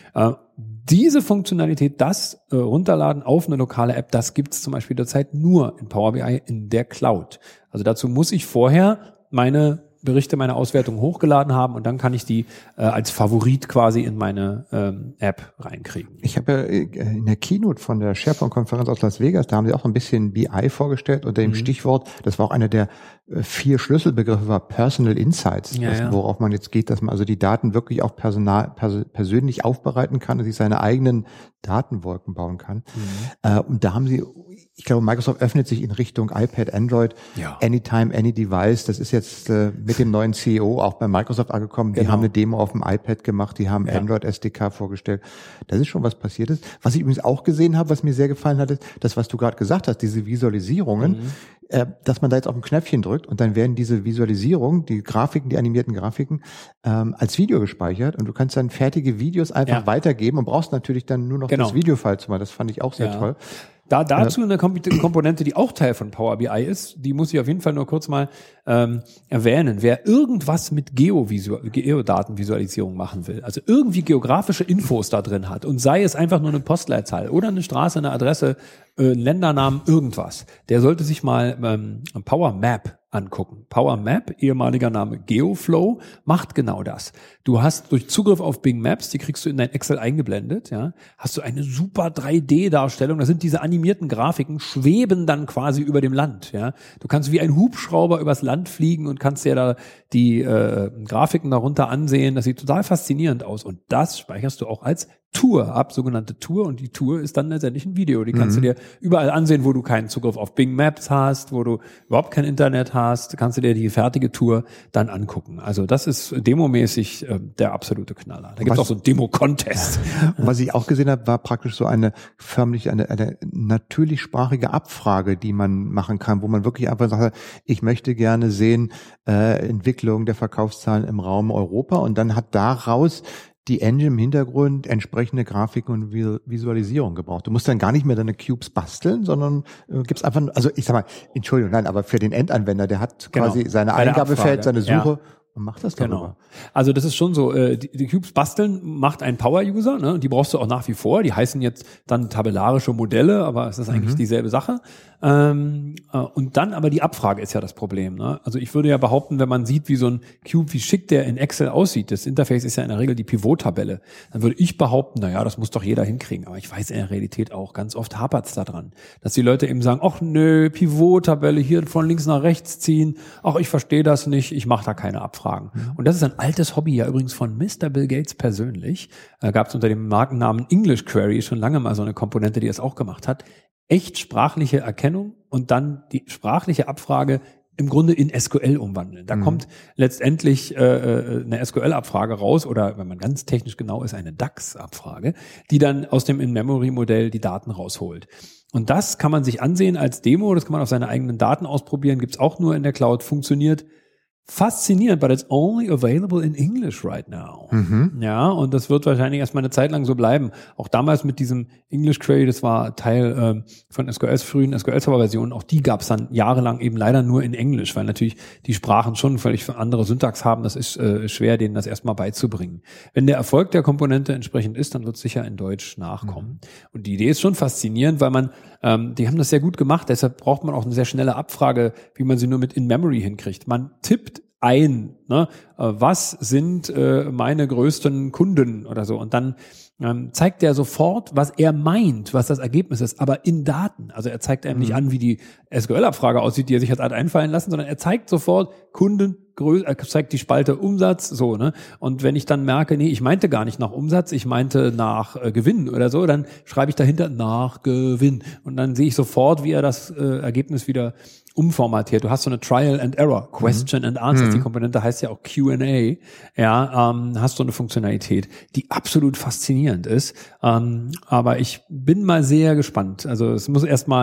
Diese Funktionalität, das Runterladen auf eine lokale App, das gibt es zum Beispiel derzeit nur in Power BI in der Cloud. Also dazu muss ich vorher meine Berichte, meine Auswertung hochgeladen haben und dann kann ich die als Favorit quasi in meine App reinkriegen. Ich habe ja in der Keynote von der SharePoint-Konferenz aus Las Vegas, da haben sie auch ein bisschen BI vorgestellt unter dem Stichwort, das war auch einer der 4 Schlüsselbegriffe, war Personal Insights, worauf man jetzt geht, dass man also die Daten wirklich auch persönlich aufbereiten kann und sich seine eigenen Datenwolken bauen kann. Und da haben sie, ich glaube, Microsoft öffnet sich in Richtung iPad, Android, Anytime, Any Device. Das ist jetzt mit dem neuen CEO auch bei Microsoft angekommen. Die haben eine Demo auf dem iPad gemacht, die haben Android SDK vorgestellt. Das ist schon was Passiertes. Was ich übrigens auch gesehen habe, was mir sehr gefallen hat, ist das, was du gerade gesagt hast, diese Visualisierungen, dass man da jetzt auf ein Knöpfchen drückt und dann werden diese Visualisierungen, die Grafiken, die animierten Grafiken, als Video gespeichert und du kannst dann fertige Videos einfach weitergeben und brauchst natürlich dann nur noch das Videofile zu machen. Das fand ich auch sehr toll. Dazu eine Komponente, die auch Teil von Power BI ist, die muss ich auf jeden Fall nur kurz mal erwähnen. Wer irgendwas mit Geodatenvisualisierung machen will, also irgendwie geografische Infos da drin hat und sei es einfach nur eine Postleitzahl oder eine Straße, eine Adresse, ein Ländernamen, irgendwas, der sollte sich mal Power Map angucken. Power Map, ehemaliger Name GeoFlow, macht genau das. Du hast durch Zugriff auf Bing Maps, die kriegst du in dein Excel eingeblendet, hast du eine super 3D-Darstellung. Das sind diese animierten Grafiken, schweben dann quasi über dem Land. Du kannst wie ein Hubschrauber übers Land fliegen und kannst dir da die Grafiken darunter ansehen. Das sieht total faszinierend aus. Und das speicherst du auch als Tour ab, sogenannte Tour, und die Tour ist dann letztendlich ein Video. Die kannst du dir überall ansehen, wo du keinen Zugriff auf Bing Maps hast, wo du überhaupt kein Internet hast, kannst du dir die fertige Tour dann angucken. Also das ist demomäßig der absolute Knaller. Da gibt es auch so einen Demo-Contest. Was ich auch gesehen habe, war praktisch so eine natürlichsprachige Abfrage, die man machen kann, wo man wirklich einfach sagt, ich möchte gerne sehen Entwicklung der Verkaufszahlen im Raum Europa, und dann hat daraus die Engine im Hintergrund entsprechende Grafiken und Visualisierung gebraucht. Du musst dann gar nicht mehr deine Cubes basteln, sondern gibst einfach, also ich sag mal, Entschuldigung, nein, aber für den Endanwender, der hat quasi seine Eingabefeld, seine Suche und macht das darüber. Genau. Also das ist schon so, die Cubes basteln macht ein Power-User, ne? Die brauchst du auch nach wie vor. Die heißen jetzt dann tabellarische Modelle, aber es ist eigentlich dieselbe Sache. Und dann aber die Abfrage ist ja das Problem. Ne? Also ich würde ja behaupten, wenn man sieht, wie so ein Cube, wie schick der in Excel aussieht, das Interface ist ja in der Regel die Pivot-Tabelle, dann würde ich behaupten, naja, das muss doch jeder hinkriegen. Aber ich weiß in der Realität auch, ganz oft hapert's da dran, dass die Leute eben sagen, ach nö, Pivot-Tabelle hier von links nach rechts ziehen, ach ich verstehe das nicht, ich mache da keine Abfragen. Und das ist ein altes Hobby ja übrigens von Mr. Bill Gates persönlich. Gab es unter dem Markennamen English Query schon lange mal so eine Komponente, die es auch gemacht hat. Echt sprachliche Erkennung und dann die sprachliche Abfrage im Grunde in SQL umwandeln. Da kommt letztendlich eine SQL-Abfrage raus oder, wenn man ganz technisch genau ist, eine DAX-Abfrage, die dann aus dem In-Memory-Modell die Daten rausholt. Und das kann man sich ansehen als Demo, das kann man auf seine eigenen Daten ausprobieren, gibt's auch nur in der Cloud, funktioniert faszinierend, but it's only available in English right now. Ja, und das wird wahrscheinlich erstmal eine Zeit lang so bleiben. Auch damals mit diesem English Query, das war Teil von SQLs frühen SQL-Server-Versionen, auch die gab es dann jahrelang eben leider nur in Englisch, weil natürlich die Sprachen schon völlig andere Syntax haben. Das ist schwer, denen das erstmal beizubringen. Wenn der Erfolg der Komponente entsprechend ist, dann wird es sicher in Deutsch nachkommen. Und die Idee ist schon faszinierend, weil man, die haben das sehr gut gemacht, deshalb braucht man auch eine sehr schnelle Abfrage, wie man sie nur mit In-Memory hinkriegt. Man tippt ein, ne? Was sind meine größten Kunden oder so, und dann zeigt er sofort, was er meint, was das Ergebnis ist, aber in Daten. Also er zeigt einem nicht an, wie die SQL-Abfrage aussieht, die er sich hat einfallen lassen, sondern er zeigt sofort Kunden, er zeigt die Spalte Umsatz, so, ne? Und wenn ich dann merke, nee, ich meinte gar nicht nach Umsatz, ich meinte nach Gewinn oder so, dann schreibe ich dahinter nach Gewinn. Und dann sehe ich sofort, wie er das Ergebnis wieder umformatiert. Du hast so eine Trial and Error, Question and Answers. Die Komponente heißt ja auch Q&A. Ja, hast du eine Funktionalität, die absolut faszinierend ist. Aber ich bin mal sehr gespannt. Also es muss erstmal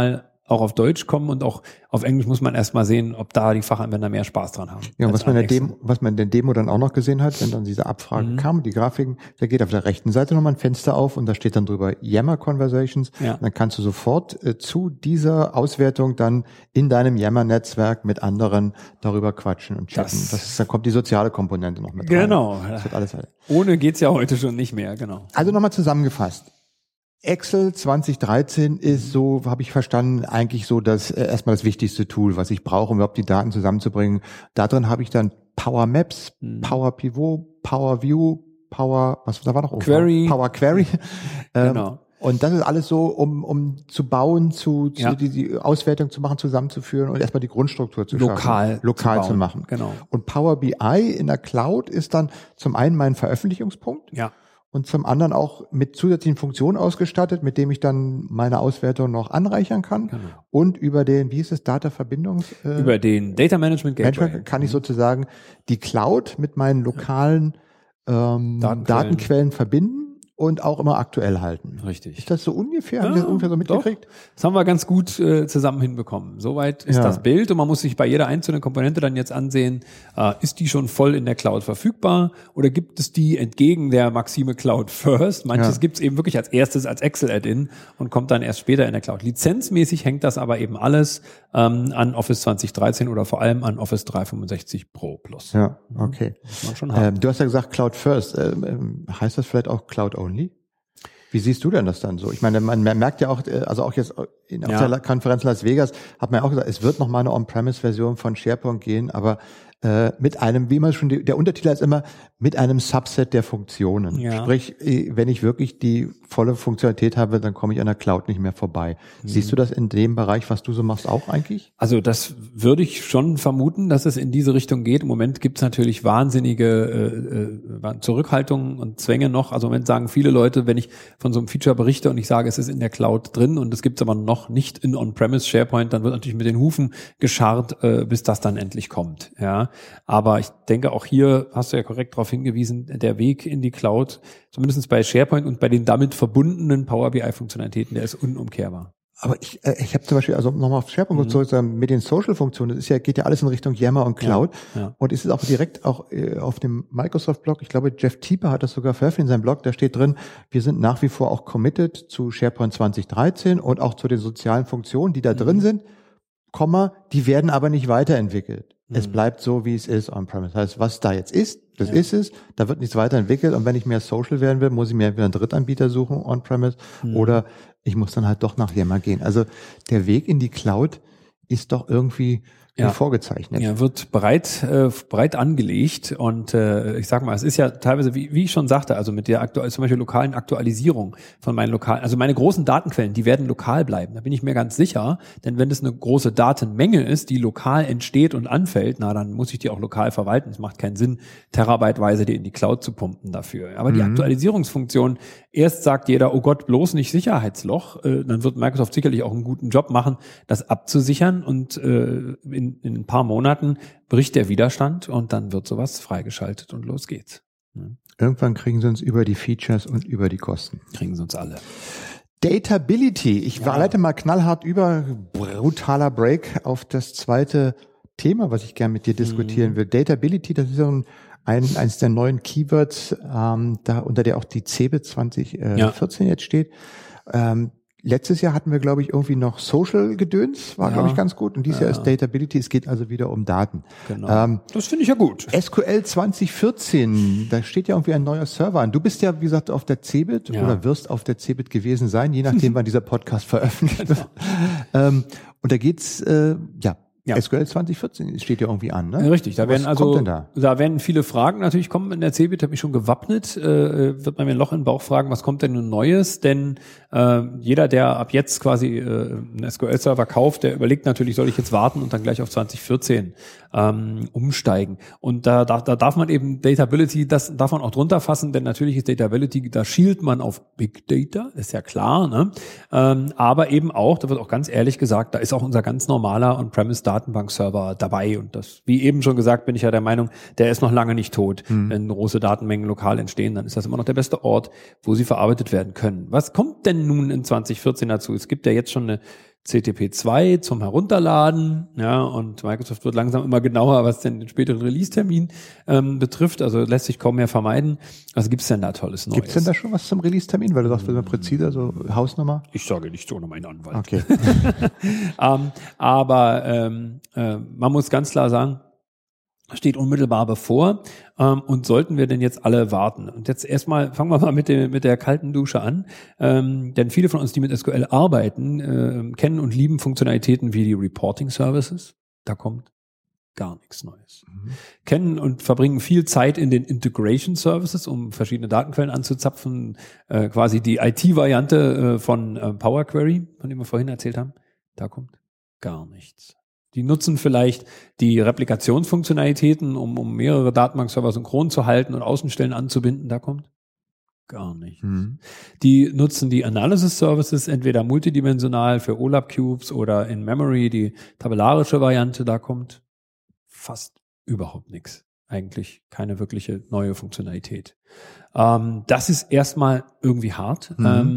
auch auf Deutsch kommen und auch auf Englisch muss man erstmal sehen, ob da die Fachanwender mehr Spaß dran haben. Ja, und was man in der Demo dann auch noch gesehen hat, wenn dann diese Abfrage kam, die Grafiken, da geht auf der rechten Seite nochmal ein Fenster auf und da steht dann drüber Yammer Conversations. Ja. Dann kannst du sofort zu dieser Auswertung dann in deinem Yammer-Netzwerk mit anderen darüber quatschen und chatten. Da kommt die soziale Komponente noch mit rein. Genau. Das wird alles ohne geht's ja heute schon nicht mehr, genau. Also nochmal zusammengefasst. Excel 2013 ist so, habe ich verstanden, eigentlich so das erstmal das wichtigste Tool, was ich brauche, um überhaupt die Daten zusammenzubringen. Da drin habe ich dann Power Maps, Power Pivot, Power View, da war noch Query. Power Query. Genau. Und das ist alles so, um zu bauen, die Auswertung zu machen, zusammenzuführen und erstmal die Grundstruktur zu schaffen. Lokal zu machen. Genau. Und Power BI in der Cloud ist dann zum einen mein Veröffentlichungspunkt. Ja. Und zum anderen auch mit zusätzlichen Funktionen ausgestattet, mit dem ich dann meine Auswertung noch anreichern kann. Genau. Und über den, über den Data Management Gateway kann ich sozusagen die Cloud mit meinen lokalen Datenquellen verbinden und auch immer aktuell halten. Richtig. Ist das so ungefähr? Haben wir das ungefähr so mitgekriegt? Doch. Das haben wir ganz gut zusammen hinbekommen. Soweit ist das Bild und man muss sich bei jeder einzelnen Komponente dann jetzt ansehen, ist die schon voll in der Cloud verfügbar oder gibt es die entgegen der Maxime Cloud First? Manches gibt es eben wirklich als erstes als Excel-Add-in und kommt dann erst später in der Cloud. Lizenzmäßig hängt das aber eben alles an Office 2013 oder vor allem an Office 365 Pro Plus. Ja, okay. Muss man schon haben. Du hast ja gesagt Cloud First. Heißt das vielleicht auch Cloud Only? Wie siehst du denn das dann so? Ich meine, man merkt ja auch, also auch jetzt auf der Konferenz Las Vegas hat man ja auch gesagt, es wird noch mal eine On-Premise-Version von SharePoint gehen, aber mit einem, wie immer schon, der Untertitel ist immer, mit einem Subset der Funktionen. Ja. Sprich, wenn ich wirklich die volle Funktionalität habe, dann komme ich an der Cloud nicht mehr vorbei. Siehst du das in dem Bereich, was du so machst, auch eigentlich? Also das würde ich schon vermuten, dass es in diese Richtung geht. Im Moment gibt es natürlich wahnsinnige Zurückhaltungen und Zwänge noch. Also im Moment sagen viele Leute, wenn ich von so einem Feature berichte und ich sage, es ist in der Cloud drin und es gibt es aber noch nicht in On-Premise SharePoint, dann wird natürlich mit den Hufen gescharrt, bis das dann endlich kommt. Ja. Aber ich denke, auch hier hast du ja korrekt darauf hingewiesen, der Weg in die Cloud, zumindest bei SharePoint und bei den damit verbundenen Power BI-Funktionalitäten, der ist unumkehrbar. Aber ich habe zum Beispiel, also nochmal auf SharePoint zurück, mit den Social-Funktionen, das geht ja alles in Richtung Yammer und Cloud. Ja. Und es ist auch direkt auch auf dem Microsoft-Blog, ich glaube, Jeff Teeper hat das sogar veröffentlicht in seinem Blog, da steht drin, wir sind nach wie vor auch committed zu SharePoint 2013 und auch zu den sozialen Funktionen, die da drin sind, die werden aber nicht weiterentwickelt. Es bleibt so, wie es ist on-premise. Das heißt, was da jetzt ist, das ist es. Da wird nichts weiterentwickelt. Und wenn ich mehr Social werden will, muss ich mir entweder einen Drittanbieter suchen on-premise oder ich muss dann halt doch nach Yammer gehen. Also der Weg in die Cloud ist doch irgendwie vorgezeichnet. Ja, wird breit angelegt und ich sag mal, es ist ja teilweise, wie ich schon sagte, also mit der zum Beispiel lokalen Aktualisierung von meinen lokalen, also meine großen Datenquellen, die werden lokal bleiben, da bin ich mir ganz sicher, denn wenn es eine große Datenmenge ist, die lokal entsteht und anfällt, dann muss ich die auch lokal verwalten. Es macht keinen Sinn, terabyteweise die in die Cloud zu pumpen dafür. Aber die Aktualisierungsfunktion, erst sagt jeder, oh Gott, bloß nicht Sicherheitsloch, dann wird Microsoft sicherlich auch einen guten Job machen, das abzusichern und in ein paar Monaten bricht der Widerstand und dann wird sowas freigeschaltet und los geht's. Irgendwann kriegen sie uns über die Features und über die Kosten. Kriegen sie uns alle. Datability. Ich leite mal knallhart über, brutaler Break auf das zweite Thema, was ich gerne mit dir diskutieren will. Datability, das ist so eins der neuen Keywords, da unter der auch die CeBIT 2014 jetzt steht. Letztes Jahr hatten wir, glaube ich, irgendwie noch Social-Gedöns, war, glaube ich, ganz gut. Und dieses Jahr ist Datability, es geht also wieder um Daten. Genau. Das finde ich ja gut. SQL 2014, da steht ja irgendwie ein neuer Server an. Du bist ja, wie gesagt, auf der CeBIT oder wirst auf der CeBIT gewesen sein, je nachdem, wann dieser Podcast veröffentlicht wird. Und da geht's, SQL 2014 steht ja irgendwie an, ne? Richtig, da werden viele Fragen natürlich kommen in der CeBIT, habe ich schon gewappnet, wird man mir ein Loch in den Bauch fragen, was kommt denn nun Neues, denn jeder, der ab jetzt quasi einen SQL-Server kauft, der überlegt natürlich, soll ich jetzt warten und dann gleich auf 2014 umsteigen. Und da darf man eben Datability, das darf man auch drunter fassen, denn natürlich ist Datability, da schielt man auf Big Data, ist ja klar, ne? Aber eben auch, da wird auch ganz ehrlich gesagt, da ist auch unser ganz normaler On-Premise Datenbankserver dabei und das, wie eben schon gesagt, bin ich ja der Meinung, der ist noch lange nicht tot. Wenn große Datenmengen lokal entstehen, dann ist das immer noch der beste Ort, wo sie verarbeitet werden können. Was kommt denn nun in 2014 dazu? Es gibt ja jetzt schon eine CTP2 zum Herunterladen, ja, und Microsoft wird langsam immer genauer, was denn den späteren Release-Termin betrifft, also lässt sich kaum mehr vermeiden. Was gibt's denn da Tolles Neues? Gibt's denn da schon was zum Release-Termin? Weil du sagst, wir sind präzise, so Hausnummer? Ich sage nicht ohne meinen Anwalt. Okay. Aber man muss ganz klar sagen, steht unmittelbar bevor, und sollten wir denn jetzt alle warten? Und jetzt erstmal fangen wir mal mit der kalten Dusche an, denn viele von uns, die mit SQL arbeiten, kennen und lieben Funktionalitäten wie die Reporting Services. Da kommt gar nichts Neues. Kennen und verbringen viel Zeit in den Integration Services, um verschiedene Datenquellen anzuzapfen, quasi die IT-Variante von Power Query, von dem wir vorhin erzählt haben. Da kommt gar nichts. Die nutzen vielleicht die Replikationsfunktionalitäten, um mehrere Datenbankserver synchron zu halten und Außenstellen anzubinden. Da kommt gar nichts. Die nutzen die Analysis Services entweder multidimensional für OLAP Cubes oder in Memory die tabellarische Variante. Da kommt fast überhaupt nichts. Eigentlich keine wirkliche neue Funktionalität. Das ist erstmal irgendwie hart.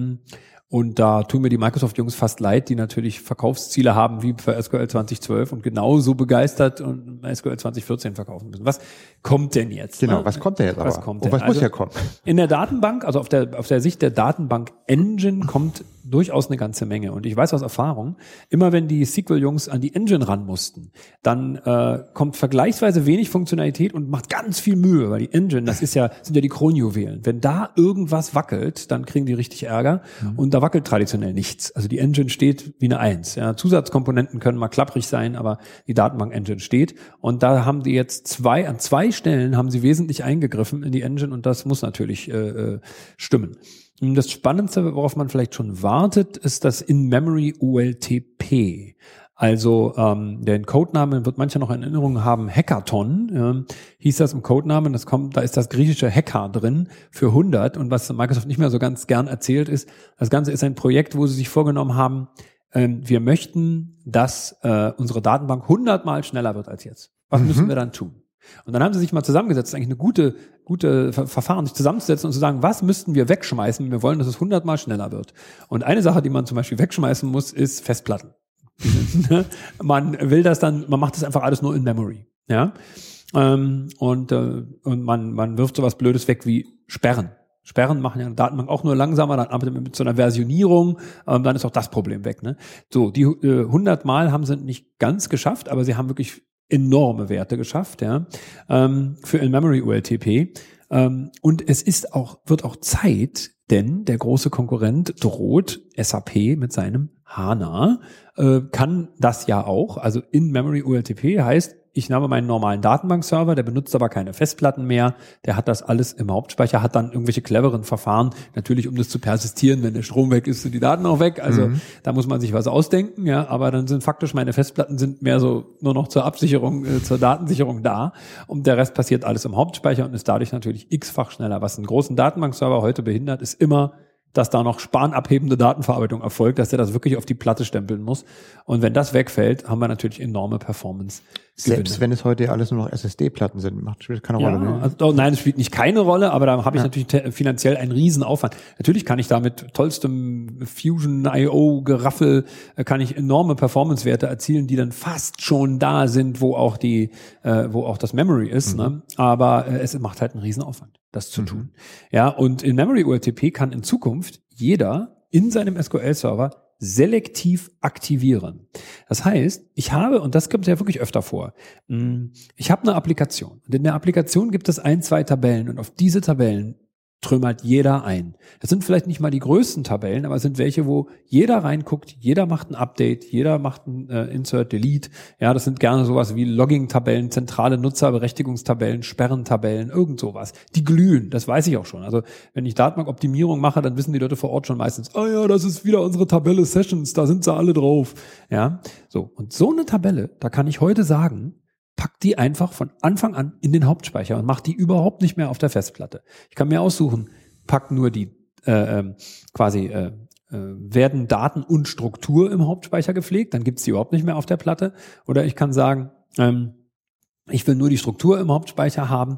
Und da tun mir die Microsoft-Jungs fast leid, die natürlich Verkaufsziele haben wie für SQL 2012 und genauso begeistert und SQL 2014 verkaufen müssen. Was kommt denn jetzt? Genau, was kommt denn jetzt aber? Was kommt denn? Und was muss ja kommen? In der Datenbank, also auf der Sicht der Datenbank-Engine kommt durchaus eine ganze Menge. Und ich weiß aus Erfahrung, immer wenn die SQL-Jungs an die Engine ran mussten, dann kommt vergleichsweise wenig Funktionalität und macht ganz viel Mühe, weil die Engine, sind ja die Kronjuwelen. Wenn da irgendwas wackelt, dann kriegen die richtig Ärger. Und da wackelt traditionell nichts. Also die Engine steht wie eine 1. Ja, Zusatzkomponenten können mal klapprig sein, aber die Datenbank-Engine steht. Und da haben die jetzt an zwei Stellen haben sie wesentlich eingegriffen in die Engine und das muss natürlich stimmen. Und das Spannendste, worauf man vielleicht schon wartet, ist das In-Memory OLTP. Also den Codenamen wird mancher noch in Erinnerung haben, Hackathon, hieß das im Codenamen, da ist das griechische Hacker drin für 100 und was Microsoft nicht mehr so ganz gern erzählt ist, das Ganze ist ein Projekt, wo sie sich vorgenommen haben, wir möchten, dass unsere Datenbank 100-mal schneller wird als jetzt. Was müssen wir dann tun? Und dann haben sie sich mal zusammengesetzt, eigentlich eine gute Verfahren, sich zusammenzusetzen und zu sagen, was müssten wir wegschmeißen, wenn wir wollen, dass es 100-mal schneller wird. Und eine Sache, die man zum Beispiel wegschmeißen muss, ist Festplatten. Man will das dann, man macht das einfach alles nur in Memory, ja. Und man wirft sowas Blödes weg wie Sperren. Sperren machen ja eine Datenbank auch nur langsamer, dann arbeitet man mit so einer Versionierung, dann ist auch das Problem weg, ne? So, die 100 Mal haben sie nicht ganz geschafft, aber sie haben wirklich enorme Werte geschafft, ja, für In-Memory OLTP. Und es wird auch Zeit, denn der große Konkurrent droht, SAP mit seinem HANA, kann das ja auch. Also In-Memory OLTP heißt, ich nehme meinen normalen Datenbankserver, der benutzt aber keine Festplatten mehr, der hat das alles im Hauptspeicher, hat dann irgendwelche cleveren Verfahren, natürlich um das zu persistieren, wenn der Strom weg ist, sind die Daten auch weg, also da muss man sich was ausdenken, ja, aber dann sind faktisch meine Festplatten sind mehr so nur noch zur Absicherung, zur Datensicherung da und der Rest passiert alles im Hauptspeicher und ist dadurch natürlich x-fach schneller. Was einen großen Datenbankserver heute behindert, ist immer, dass da noch spanabhebende Datenverarbeitung erfolgt, dass der das wirklich auf die Platte stempeln muss. Und wenn das wegfällt, haben wir natürlich enorme Performance. Selbst wenn es heute alles nur noch SSD-Platten sind, spielt keine Rolle. Ne? Also, nein, es spielt nicht keine Rolle, aber da habe ich natürlich finanziell einen Riesenaufwand. Natürlich kann ich da mit tollstem Fusion-IO-Geraffel kann ich enorme Performance-Werte erzielen, die dann fast schon da sind, wo auch das Memory ist. Ne? Aber es macht halt einen Riesenaufwand, das zu tun. Ja, und in Memory OLTP kann in Zukunft jeder in seinem SQL-Server selektiv aktivieren. Das heißt, und das kommt ja wirklich öfter vor, ich habe eine Applikation und in der Applikation gibt es 1-2 Tabellen und auf diese Tabellen trümmert jeder ein. Das sind vielleicht nicht mal die größten Tabellen, aber es sind welche, wo jeder reinguckt, jeder macht ein Update, jeder macht ein Insert, Delete. Ja, das sind gerne sowas wie Logging-Tabellen, zentrale Nutzerberechtigungstabellen, Sperrentabellen, irgend sowas. Die glühen, das weiß ich auch schon. Also wenn ich Datenbankoptimierung mache, dann wissen die Leute vor Ort schon meistens, ja, das ist wieder unsere Tabelle Sessions, da sind sie alle drauf. Ja, so. Und so eine Tabelle, da kann ich heute sagen, pack die einfach von Anfang an in den Hauptspeicher und mach die überhaupt nicht mehr auf der Festplatte. Ich kann mir aussuchen, pack nur die werden Daten und Struktur im Hauptspeicher gepflegt, dann gibt's die überhaupt nicht mehr auf der Platte. Oder ich kann sagen, ich will nur die Struktur im Hauptspeicher haben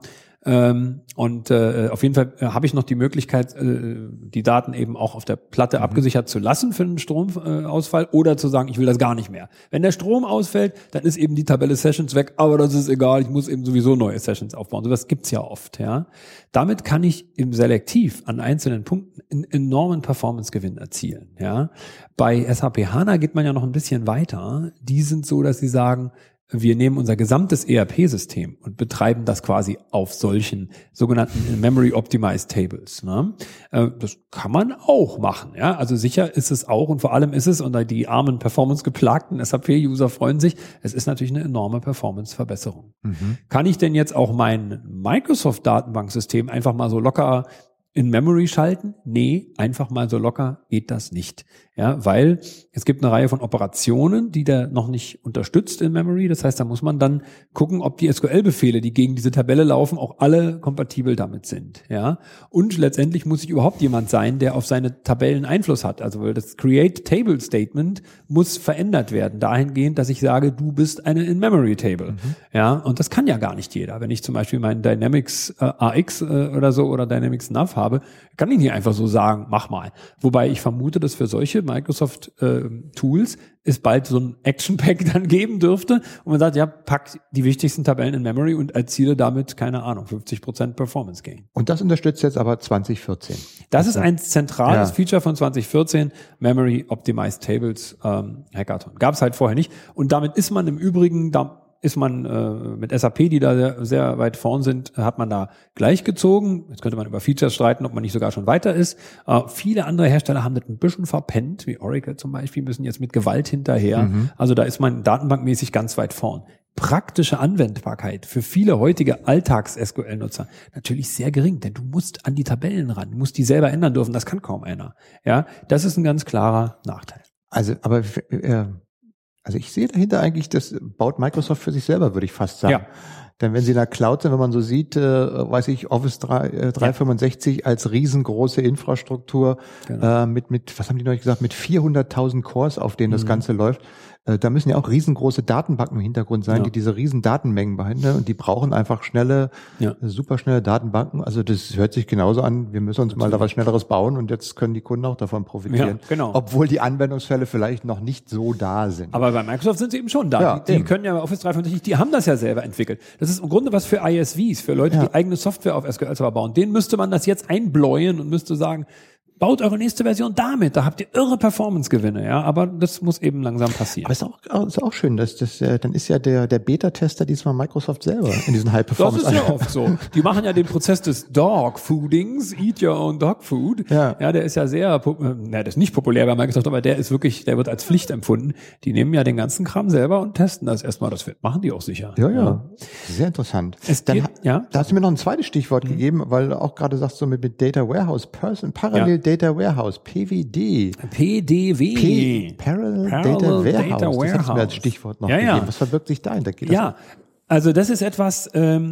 Auf jeden Fall habe ich noch die Möglichkeit, die Daten eben auch auf der Platte abgesichert zu lassen für einen Stromausfall oder zu sagen, ich will das gar nicht mehr. Wenn der Strom ausfällt, dann ist eben die Tabelle Sessions weg, aber das ist egal, ich muss eben sowieso neue Sessions aufbauen. So was gibt's ja oft, ja. Damit kann ich im Selektiv an einzelnen Punkten einen enormen Performance-Gewinn erzielen, ja. Bei SAP HANA geht man ja noch ein bisschen weiter. Die sind so, dass sie sagen, wir nehmen unser gesamtes ERP-System und betreiben das quasi auf solchen sogenannten Memory Optimized Tables. Ne? Das kann man auch machen. Ja? Also sicher ist es auch und vor allem ist es, und die armen Performance-geplagten SAP-User freuen sich, es ist natürlich eine enorme Performance-Verbesserung. Kann ich denn jetzt auch mein Microsoft-Datenbanksystem einfach mal so locker in Memory schalten? Nee, einfach mal so locker geht das nicht. Ja, weil es gibt eine Reihe von Operationen, die der noch nicht unterstützt in Memory. Das heißt, da muss man dann gucken, ob die SQL-Befehle, die gegen diese Tabelle laufen, auch alle kompatibel damit sind. Ja, und letztendlich muss ich überhaupt jemand sein, der auf seine Tabellen Einfluss hat. Also das Create Table Statement muss verändert werden, dahingehend, dass ich sage, du bist eine In-Memory-Table. Ja, und das kann ja gar nicht jeder. Wenn ich zum Beispiel meinen Dynamics AX oder so oder Dynamics Nav habe, kann ich nicht einfach so sagen, mach mal. Wobei ich vermute, dass für solche Microsoft Tools es bald so ein Action-Pack dann geben dürfte und man sagt, ja, pack die wichtigsten Tabellen in Memory und erziele damit, keine Ahnung, 50% Performance Gain. Und das unterstützt jetzt aber 2014. Das ist ein zentrales Feature von 2014, Memory Optimized Tables Hackathon. Gab es halt vorher nicht. Und damit ist man im Übrigen, ist man mit SAP, die da sehr, sehr weit vorn sind, hat man da gleichgezogen. Jetzt könnte man über Features streiten, ob man nicht sogar schon weiter ist. Viele andere Hersteller haben das ein bisschen verpennt, wie Oracle zum Beispiel, müssen jetzt mit Gewalt hinterher. Also da ist man datenbankmäßig ganz weit vorn. Praktische Anwendbarkeit für viele heutige Alltags-SQL-Nutzer natürlich sehr gering, denn du musst an die Tabellen ran, du musst die selber ändern dürfen, das kann kaum einer. Ja, das ist ein ganz klarer Nachteil. Also ich sehe dahinter eigentlich, das baut Microsoft für sich selber, würde ich fast sagen. Ja. Denn wenn sie in der Cloud sind, wenn man so sieht, Office 365 als riesengroße Infrastruktur, genau. Mit, was haben die neulich gesagt, mit 400.000 Cores, auf denen das Ganze läuft, da müssen ja auch riesengroße Datenbanken im Hintergrund sein, die diese riesen Datenmengen behandeln und die brauchen einfach super schnelle Datenbanken. Also das hört sich genauso an, wir müssen uns mal da was Schnelleres bauen und jetzt können die Kunden auch davon profitieren. Ja, genau. Obwohl die Anwendungsfälle vielleicht noch nicht so da sind. Aber bei Microsoft sind sie eben schon da. Ja, die können ja bei Office 365, die haben das ja selber entwickelt. Das ist im Grunde was für ISVs, für Leute, die eigene Software auf SQL-Server bauen. Denen müsste man das jetzt einbläuen und müsste sagen, baut eure nächste Version damit, da habt ihr irre Performance-Gewinne, ja, aber das muss eben langsam passieren. Aber ist auch schön, dass dann ist ja der Beta-Tester diesmal Microsoft selber in diesen High-Performance. Das ist ja oft so. Die machen ja den Prozess des Dog-Foodings, Eat Your Own Dog Food. Ja, der ist ja sehr, der ist nicht populär bei Microsoft, aber der wird als Pflicht empfunden. Die nehmen ja den ganzen Kram selber und testen das erstmal. Das machen die auch sicher. Ja. Sehr interessant. Da hast du mir noch ein zweites Stichwort gegeben, weil du auch gerade sagst, so mit Data Warehouse, Parallel Data Warehouse, PWD. Parallel Data Warehouse. Das hast du mir als Stichwort noch gegeben. Was verbirgt sich dahinter? Also das ist etwas,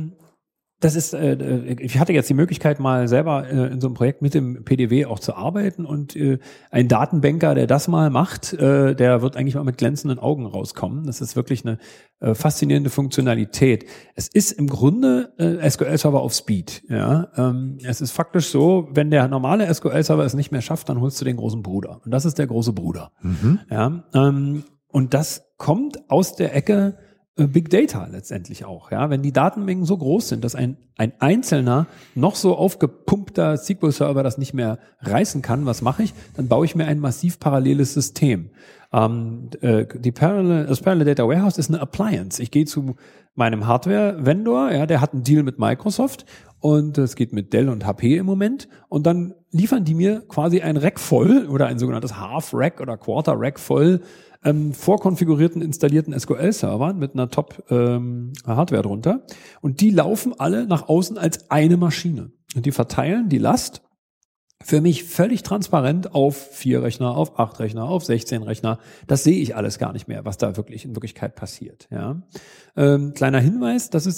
ich hatte jetzt die Möglichkeit, mal selber in so einem Projekt mit dem PDW auch zu arbeiten und ein Datenbanker, der das mal macht, der wird eigentlich mal mit glänzenden Augen rauskommen. Das ist wirklich eine faszinierende Funktionalität. Es ist im Grunde SQL-Server auf Speed. Ja, es ist faktisch so, wenn der normale SQL-Server es nicht mehr schafft, dann holst du den großen Bruder. Und das ist der große Bruder. Ja, und das kommt aus der Ecke Big Data letztendlich auch, ja. Wenn die Datenmengen so groß sind, dass ein einzelner, noch so aufgepumpter SQL-Server das nicht mehr reißen kann, was mache ich? Dann baue ich mir ein massiv paralleles System. Das Parallel Data Warehouse ist eine Appliance. Ich gehe zu meinem Hardware-Vendor, ja, der hat einen Deal mit Microsoft und es geht mit Dell und HP im Moment und dann liefern die mir quasi ein Rack voll oder ein sogenanntes Half-Rack oder Quarter-Rack voll vorkonfigurierten, installierten SQL-Servern mit einer Top-Hardware drunter. Und die laufen alle nach außen als eine Maschine. Und die verteilen die Last für mich völlig transparent auf 4 Rechner, auf 8 Rechner, auf 16 Rechner. Das sehe ich alles gar nicht mehr, was da wirklich in Wirklichkeit passiert. Ja. Kleiner Hinweis, das ist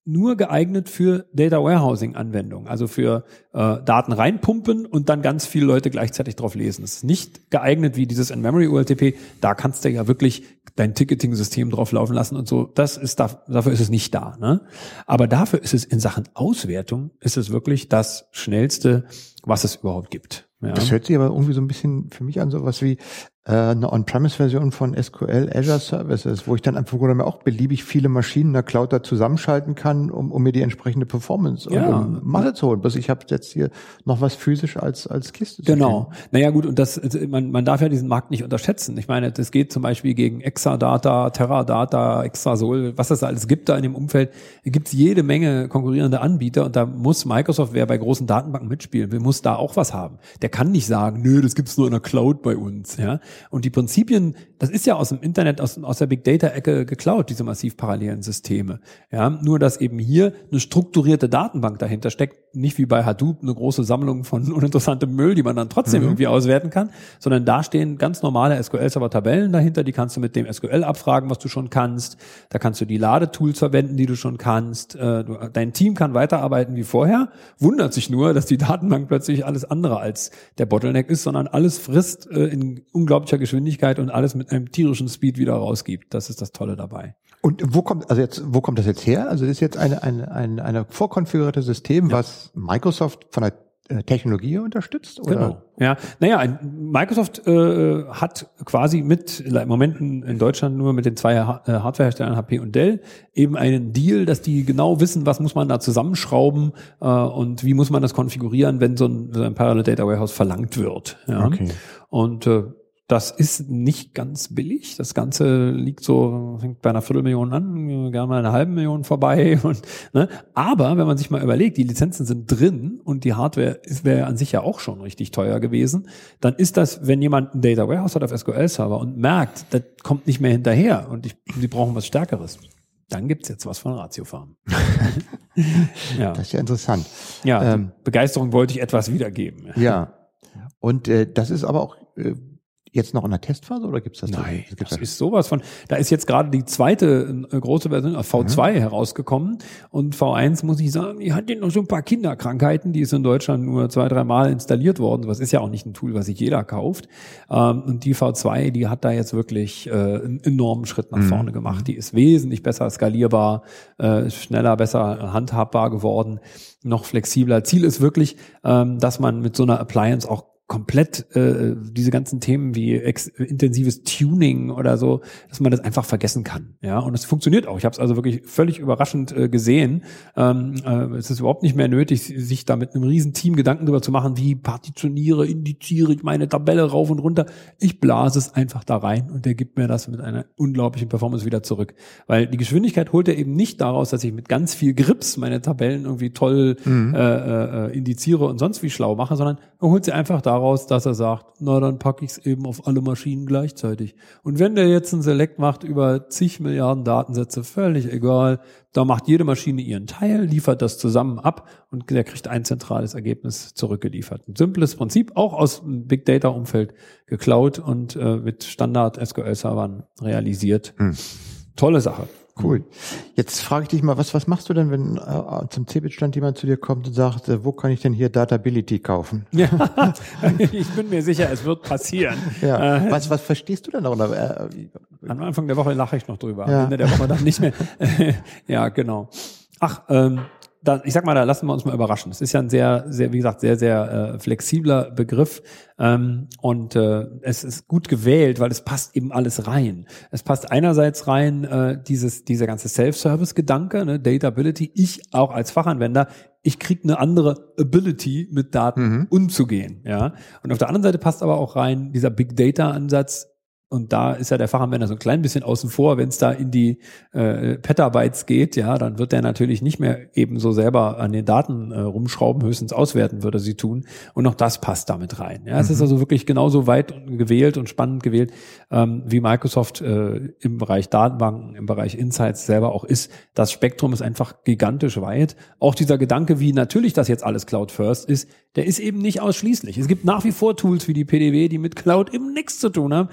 nur geeignet für Data Warehousing Anwendungen, also für Daten reinpumpen und dann ganz viele Leute gleichzeitig drauf lesen. Es ist nicht geeignet wie dieses In-Memory OLTP. Da kannst du ja wirklich dein Ticketing-System drauf laufen lassen und so. Dafür ist es nicht da, ne? Aber dafür ist es in Sachen Auswertung, ist es wirklich das Schnellste, was es überhaupt gibt. Ja. Das hört sich aber irgendwie so ein bisschen für mich an, sowas wie eine On-Premise-Version von SQL Azure Services, wo ich dann einfach auch beliebig viele Maschinen in der Cloud da zusammenschalten kann, um mir die entsprechende Performance und Masse zu holen. Bloß ich habe jetzt hier noch was physisch als Kiste. Genau. Naja gut, und man darf ja diesen Markt nicht unterschätzen. Ich meine, das geht zum Beispiel gegen Exadata, Teradata, Exasol, was es da alles gibt da in dem Umfeld. Da gibt es jede Menge konkurrierende Anbieter und da muss Microsoft, wer bei großen Datenbanken mitspielen will, muss da auch was haben. Der kann nicht sagen, nö, das gibt's nur in der Cloud bei uns, ja. Und die Prinzipien, das ist ja aus dem Internet, aus der Big Data Ecke geklaut, diese massiv parallelen Systeme. Ja, nur dass eben hier eine strukturierte Datenbank dahinter steckt, nicht wie bei Hadoop eine große Sammlung von uninteressantem Müll, die man dann trotzdem irgendwie auswerten kann, sondern da stehen ganz normale SQL-Server-Tabellen dahinter, die kannst du mit dem SQL abfragen, was du schon kannst. Da kannst du die Ladetools verwenden, die du schon kannst. Dein Team kann weiterarbeiten wie vorher, wundert sich nur, dass die Datenbank plötzlich alles andere als der Bottleneck ist, sondern alles frisst in unglaublicher Geschwindigkeit und alles mit einem tierischen Speed wieder rausgibt. Das ist das Tolle dabei. Und wo kommt das jetzt her? Also das ist jetzt eine vorkonfigurierte System, was Microsoft von der Technologie unterstützt? Oder? Genau. Ja, naja, Microsoft hat quasi im Moment in Deutschland nur mit den zwei Hardwareherstellern HP und Dell eben einen Deal, dass die genau wissen, was muss man da zusammenschrauben und wie muss man das konfigurieren, wenn so ein Parallel Data Warehouse verlangt wird. Ja. Okay. Und das ist nicht ganz billig. Das Ganze fängt bei einer Viertelmillion an, gerne mal 500.000 vorbei. Ne? Aber wenn man sich mal überlegt, die Lizenzen sind drin und die Hardware wäre an sich ja auch schon richtig teuer gewesen, dann ist das, wenn jemand ein Data Warehouse hat auf SQL-Server und merkt, das kommt nicht mehr hinterher und sie brauchen was Stärkeres, dann gibt's jetzt was von Ratiofarm. Ja. Das ist ja interessant. Ja, Begeisterung wollte ich etwas wiedergeben. Ja, und das ist aber auch jetzt noch in der Testphase oder gibt's das? Nein, das ist sowas von. Da ist jetzt gerade die zweite große Version, V2 herausgekommen und V1 muss ich sagen, die hat ja noch so ein paar Kinderkrankheiten, die ist in Deutschland nur 2-3 Mal installiert worden. Das ist ja auch nicht ein Tool, was sich jeder kauft. Und die V2, die hat da jetzt wirklich einen enormen Schritt nach vorne gemacht. Die ist wesentlich besser skalierbar, schneller, besser handhabbar geworden, noch flexibler. Ziel ist wirklich, dass man mit so einer Appliance auch komplett diese ganzen Themen wie intensives Tuning oder so, dass man das einfach vergessen kann. Ja, und es funktioniert auch. Ich habe es also wirklich völlig überraschend gesehen. Es ist überhaupt nicht mehr nötig, sich da mit einem riesen Team Gedanken darüber zu machen, wie partitioniere, indiziere ich meine Tabelle rauf und runter. Ich blase es einfach da rein und der gibt mir das mit einer unglaublichen Performance wieder zurück. Weil die Geschwindigkeit holt er eben nicht daraus, dass ich mit ganz viel Grips meine Tabellen irgendwie toll indiziere und sonst wie schlau mache, sondern er holt sie einfach daraus, dass er sagt, na dann packe ich es eben auf alle Maschinen gleichzeitig. Und wenn der jetzt einen Select macht über zig Milliarden Datensätze, völlig egal, da macht jede Maschine ihren Teil, liefert das zusammen ab und der kriegt ein zentrales Ergebnis zurückgeliefert. Ein simples Prinzip, auch aus dem Big Data Umfeld geklaut und mit Standard SQL-Servern realisiert. Tolle Sache. Cool. Jetzt frage ich dich mal, was machst du denn, wenn zum CeBIT-Stand jemand zu dir kommt und sagt, wo kann ich denn hier Datability kaufen? Ja, ich bin mir sicher, es wird passieren. Ja. Was verstehst du denn darunter? Am Anfang der Woche lache ich noch drüber, am Ende der Woche dann nicht mehr. Ja, genau. Ich sag mal, da lassen wir uns mal überraschen. Es ist ja ein sehr, sehr, wie gesagt, sehr, sehr flexibler Begriff und es ist gut gewählt, weil es passt eben alles rein. Es passt einerseits rein dieser ganze Self-Service-Gedanke, ne, Datability. Ich auch als Fachanwender, ich kriege eine andere Ability, mit Daten umzugehen. Ja, und auf der anderen Seite passt aber auch rein dieser Big Data-Ansatz. Und da ist ja der Fachanwender so ein klein bisschen außen vor, wenn es da in die Petabytes geht, ja, dann wird der natürlich nicht mehr eben so selber an den Daten rumschrauben, höchstens auswerten würde sie tun. Und auch das passt damit rein. Ja, es ist also wirklich genauso weit gewählt und spannend gewählt, wie Microsoft im Bereich Datenbanken, im Bereich Insights selber auch ist. Das Spektrum ist einfach gigantisch weit. Auch dieser Gedanke, wie natürlich das jetzt alles Cloud First ist, der ist eben nicht ausschließlich. Es gibt nach wie vor Tools wie die PDW, die mit Cloud eben nichts zu tun haben, weil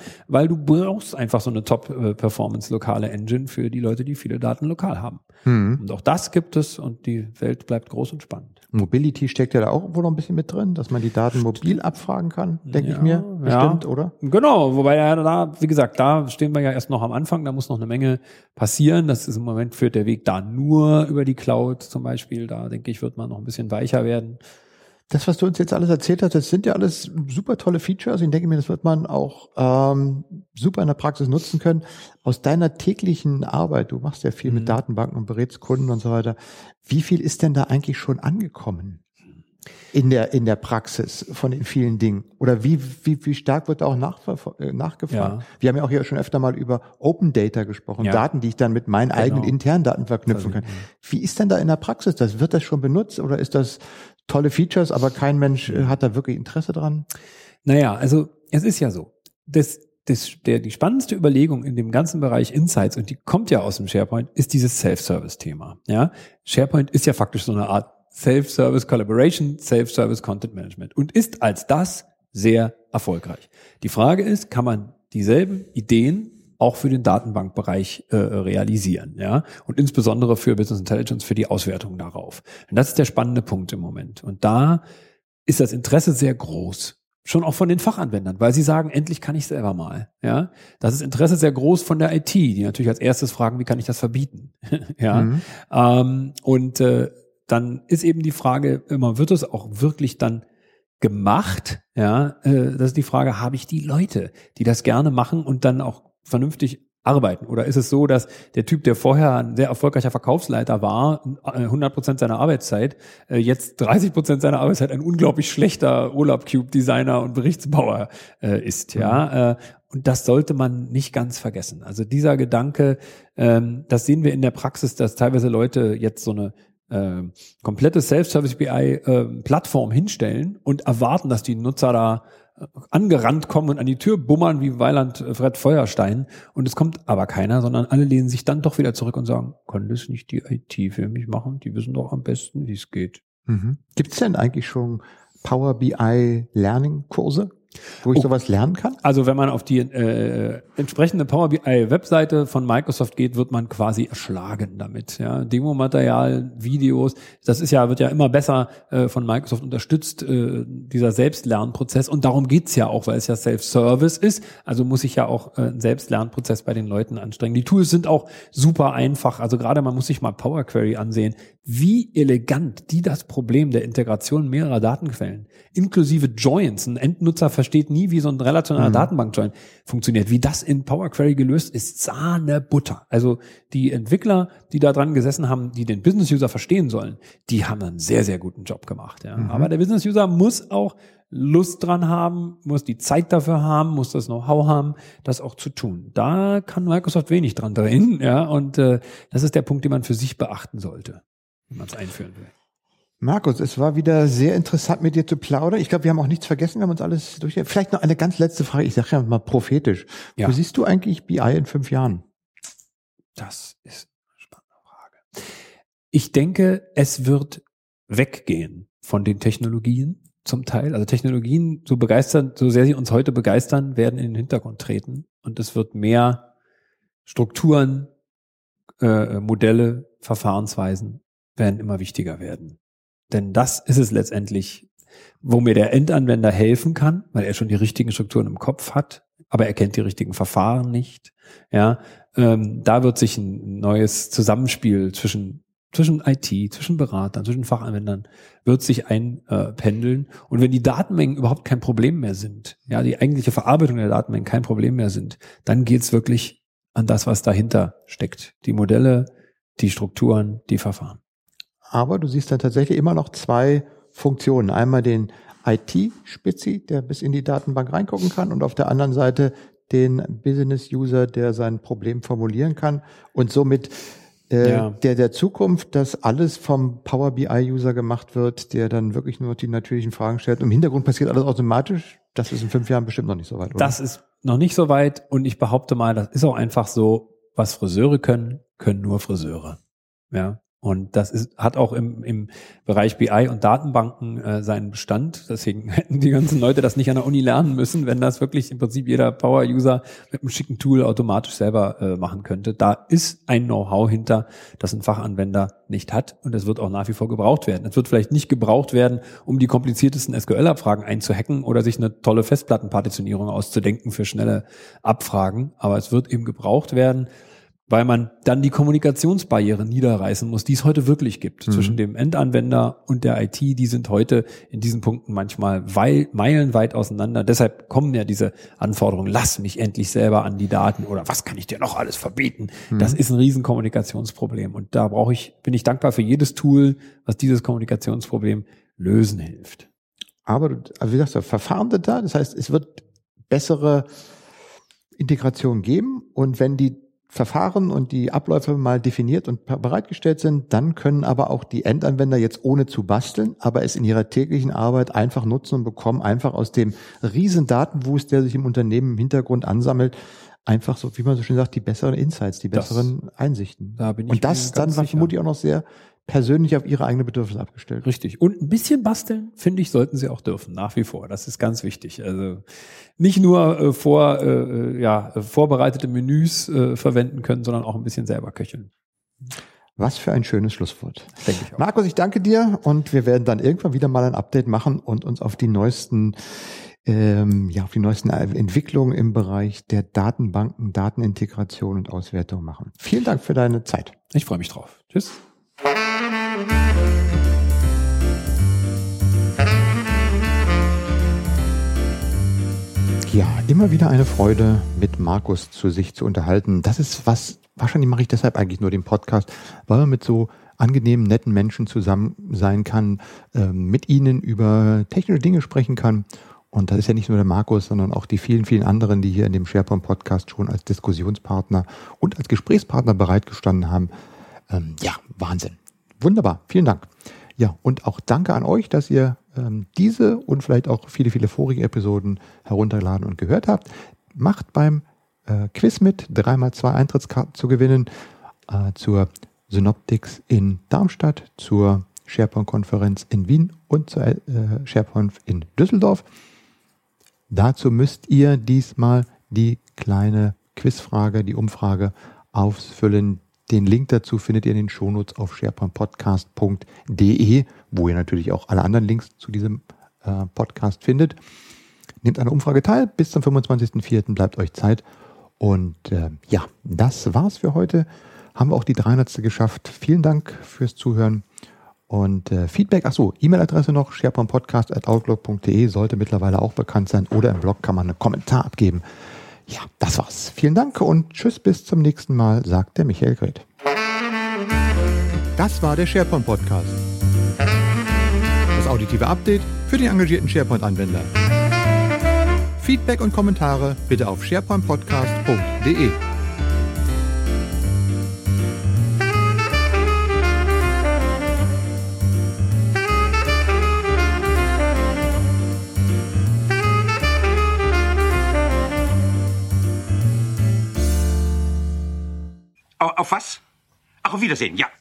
weil du brauchst einfach so eine Top-Performance lokale Engine für die Leute, die viele Daten lokal haben. Und auch das gibt es und die Welt bleibt groß und spannend. Mobility steckt ja da auch wohl noch ein bisschen mit drin, dass man die Daten mobil abfragen kann, denke ich mir. Bestimmt, oder? Genau, wobei ja da, wie gesagt, da stehen wir ja erst noch am Anfang, da muss noch eine Menge passieren. Das ist im Moment führt der Weg da nur über die Cloud zum Beispiel. Da denke ich, wird man noch ein bisschen weicher werden. Das, was du uns jetzt alles erzählt hast, das sind ja alles super tolle Features. Ich denke mir, das wird man auch super in der Praxis nutzen können. Aus deiner täglichen Arbeit, du machst ja viel mit Datenbanken und berätst Kunden und so weiter. Wie viel ist denn da eigentlich schon angekommen in der Praxis von den vielen Dingen? Oder wie stark wird da auch nachgefragt? Ja. Wir haben ja auch hier schon öfter mal über Open Data gesprochen, Daten, die ich dann mit meinen eigenen internen Daten verknüpfen kann. Wie ist denn da in der Praxis das? Wird das schon benutzt oder ist das tolle Features, aber kein Mensch hat da wirklich Interesse dran? Naja, also es ist ja so, die spannendste Überlegung in dem ganzen Bereich Insights, und die kommt ja aus dem SharePoint, ist dieses Self-Service-Thema. Ja? SharePoint ist ja faktisch so eine Art Self-Service Collaboration, Self-Service Content Management und ist als das sehr erfolgreich. Die Frage ist, kann man dieselben Ideen auch für den Datenbankbereich realisieren, ja, und insbesondere für Business Intelligence, für die Auswertung darauf. Und das ist der spannende Punkt im Moment. Und da ist das Interesse sehr groß, schon auch von den Fachanwendern, weil sie sagen, endlich kann ich selber mal, ja. Das ist Interesse sehr groß von der IT, die natürlich als erstes fragen, wie kann ich das verbieten, ja. Dann ist eben die Frage, immer wird es auch wirklich dann gemacht, ja. Das ist die Frage, habe ich die Leute, die das gerne machen und dann auch vernünftig arbeiten? Oder ist es so, dass der Typ, der vorher ein sehr erfolgreicher Verkaufsleiter war, 100% seiner Arbeitszeit, jetzt 30% seiner Arbeitszeit ein unglaublich schlechter Urlaub-Cube-Designer und Berichtsbauer ist, ja? Und das sollte man nicht ganz vergessen. Also dieser Gedanke, das sehen wir in der Praxis, dass teilweise Leute jetzt so eine komplette Self-Service-BI-Plattform hinstellen und erwarten, dass die Nutzer da angerannt kommen und an die Tür bummern wie Weiland Fred Feuerstein, und es kommt aber keiner, sondern alle lehnen sich dann doch wieder zurück und sagen, kann das nicht die IT für mich machen? Die wissen doch am besten, wie es geht. Gibt es denn eigentlich schon Power BI Learning Kurse, wo ich sowas lernen kann? Also wenn man auf die entsprechende Power BI Webseite von Microsoft geht, wird man quasi erschlagen damit. Ja, Demomaterial, Videos, das wird ja immer besser von Microsoft unterstützt, dieser Selbstlernprozess. Und darum geht's ja auch, weil es ja Self-Service ist. Also muss ich ja auch einen Selbstlernprozess bei den Leuten anstrengen. Die Tools sind auch super einfach. Also gerade man muss sich mal Power Query ansehen, wie elegant die das Problem der Integration mehrerer Datenquellen, inklusive Joins, ein Endnutzer versteht nie, wie so ein relationaler Datenbank-Join funktioniert. Wie das in Power Query gelöst ist, Sahnebutter. Also die Entwickler, die da dran gesessen haben, die den Business-User verstehen sollen, die haben einen sehr, sehr guten Job gemacht. Ja. Aber der Business-User muss auch Lust dran haben, muss die Zeit dafür haben, muss das Know-how haben, das auch zu tun. Da kann Microsoft wenig dran drehen. Ja. Und das ist der Punkt, den man für sich beachten sollte, wenn man es einführen will. Markus, es war wieder sehr interessant, mit dir zu plaudern. Ich glaube, wir haben auch nichts vergessen, wir haben uns alles durch. Vielleicht noch eine ganz letzte Frage, ich sage ja mal prophetisch. Ja. Wo siehst du eigentlich BI in 5 Jahren? Das ist eine spannende Frage. Ich denke, es wird weggehen von den Technologien zum Teil. Also Technologien, so sehr sie uns heute begeistern, werden in den Hintergrund treten. Und es wird mehr Strukturen, Modelle, Verfahrensweisen werden immer wichtiger werden. Denn das ist es letztendlich, wo mir der Endanwender helfen kann, weil er schon die richtigen Strukturen im Kopf hat, aber er kennt die richtigen Verfahren nicht. Ja, da wird sich ein neues Zusammenspiel zwischen IT, zwischen Beratern, zwischen Fachanwendern, wird sich einpendeln. Und wenn die Datenmengen überhaupt kein Problem mehr sind, ja, die eigentliche Verarbeitung der Datenmengen kein Problem mehr sind, dann geht's wirklich an das, was dahinter steckt. Die Modelle, die Strukturen, die Verfahren. Aber du siehst dann tatsächlich immer noch 2 Funktionen. Einmal den IT-Spezi, der bis in die Datenbank reingucken kann, und auf der anderen Seite den Business-User, der sein Problem formulieren kann und somit der Zukunft, dass alles vom Power BI-User gemacht wird, der dann wirklich nur die natürlichen Fragen stellt. Im Hintergrund passiert alles automatisch. Das ist in 5 Jahren bestimmt noch nicht so weit, oder? Das ist noch nicht so weit, und ich behaupte mal, das ist auch einfach so, was Friseure können nur Friseure. Ja. Und das hat auch im Bereich BI und Datenbanken seinen Bestand. Deswegen hätten die ganzen Leute das nicht an der Uni lernen müssen, wenn das wirklich im Prinzip jeder Power-User mit einem schicken Tool automatisch selber machen könnte. Da ist ein Know-how hinter, das ein Fachanwender nicht hat, und es wird auch nach wie vor gebraucht werden. Es wird vielleicht nicht gebraucht werden, um die kompliziertesten SQL-Abfragen einzuhacken oder sich eine tolle Festplattenpartitionierung auszudenken für schnelle Abfragen, aber es wird eben gebraucht werden, weil man dann die Kommunikationsbarriere niederreißen muss, die es heute wirklich gibt zwischen dem Endanwender und der IT. Die sind heute in diesen Punkten manchmal meilenweit auseinander. Deshalb kommen ja diese Anforderungen, lass mich endlich selber an die Daten, oder was kann ich dir noch alles verbieten? Das ist ein riesen Kommunikationsproblem, und da bin ich dankbar für jedes Tool, was dieses Kommunikationsproblem lösen hilft. Aber wie sagst du, Verfahren sind da, das heißt, es wird bessere Integration geben, und wenn die Verfahren und die Abläufe mal definiert und bereitgestellt sind, dann können aber auch die Endanwender jetzt ohne zu basteln, aber es in ihrer täglichen Arbeit einfach nutzen und bekommen einfach aus dem riesen Datenwust, der sich im Unternehmen im Hintergrund ansammelt, einfach so, wie man so schön sagt, die besseren Insights, die besseren Einsichten. Da bin ich und das dann vermutlich auch noch sehr persönlich auf ihre eigenen Bedürfnisse abgestellt. Richtig. Und ein bisschen basteln, finde ich, sollten sie auch dürfen, nach wie vor. Das ist ganz wichtig. Also nicht nur vorbereitete Menüs verwenden können, sondern auch ein bisschen selber köcheln. Was für ein schönes Schlusswort. Denke ich auch. Markus, ich danke dir, und wir werden dann irgendwann wieder mal ein Update machen und uns auf die neuesten Entwicklungen im Bereich der Datenbanken, Datenintegration und Auswertung machen. Vielen Dank für deine Zeit. Ich freue mich drauf. Tschüss. Ja, immer wieder eine Freude, mit Markus sich zu unterhalten. Das ist was, wahrscheinlich mache ich deshalb eigentlich nur den Podcast, weil man mit so angenehmen, netten Menschen zusammen sein kann, mit ihnen über technische Dinge sprechen kann. Und das ist ja nicht nur der Markus, sondern auch die vielen, vielen anderen, die hier in dem SharePoint-Podcast schon als Diskussionspartner und als Gesprächspartner bereitgestanden haben. Wahnsinn. Wunderbar. Vielen Dank. Ja, und auch danke an euch, dass ihr diese und vielleicht auch viele, viele vorige Episoden heruntergeladen und gehört habt. Macht beim Quiz mit, 3x2 Eintrittskarten zu gewinnen, zur Synoptics in Darmstadt, zur SharePoint-Konferenz in Wien und zur SharePoint in Düsseldorf. Dazu müsst ihr diesmal die kleine Quizfrage, die Umfrage ausfüllen. Den Link dazu findet ihr in den Shownotes auf sharepointpodcast.de, wo ihr natürlich auch alle anderen Links zu diesem Podcast findet. Nehmt an der Umfrage teil, bis zum 25.04. bleibt euch Zeit. Und das war's für heute. Haben wir auch die 300. geschafft. Vielen Dank fürs Zuhören. Und Feedback, E-Mail-Adresse noch, sharepointpodcast@outlook.de, sollte mittlerweile auch bekannt sein. Oder im Blog kann man einen Kommentar abgeben. Ja, das war's. Vielen Dank und tschüss, bis zum nächsten Mal, sagt der Michael Greth. Das war der SharePoint Podcast. Das auditive Update für den engagierten SharePoint-Anwender. Feedback und Kommentare bitte auf sharepointpodcast.de. Auf was? Ach, auf Wiedersehen, ja.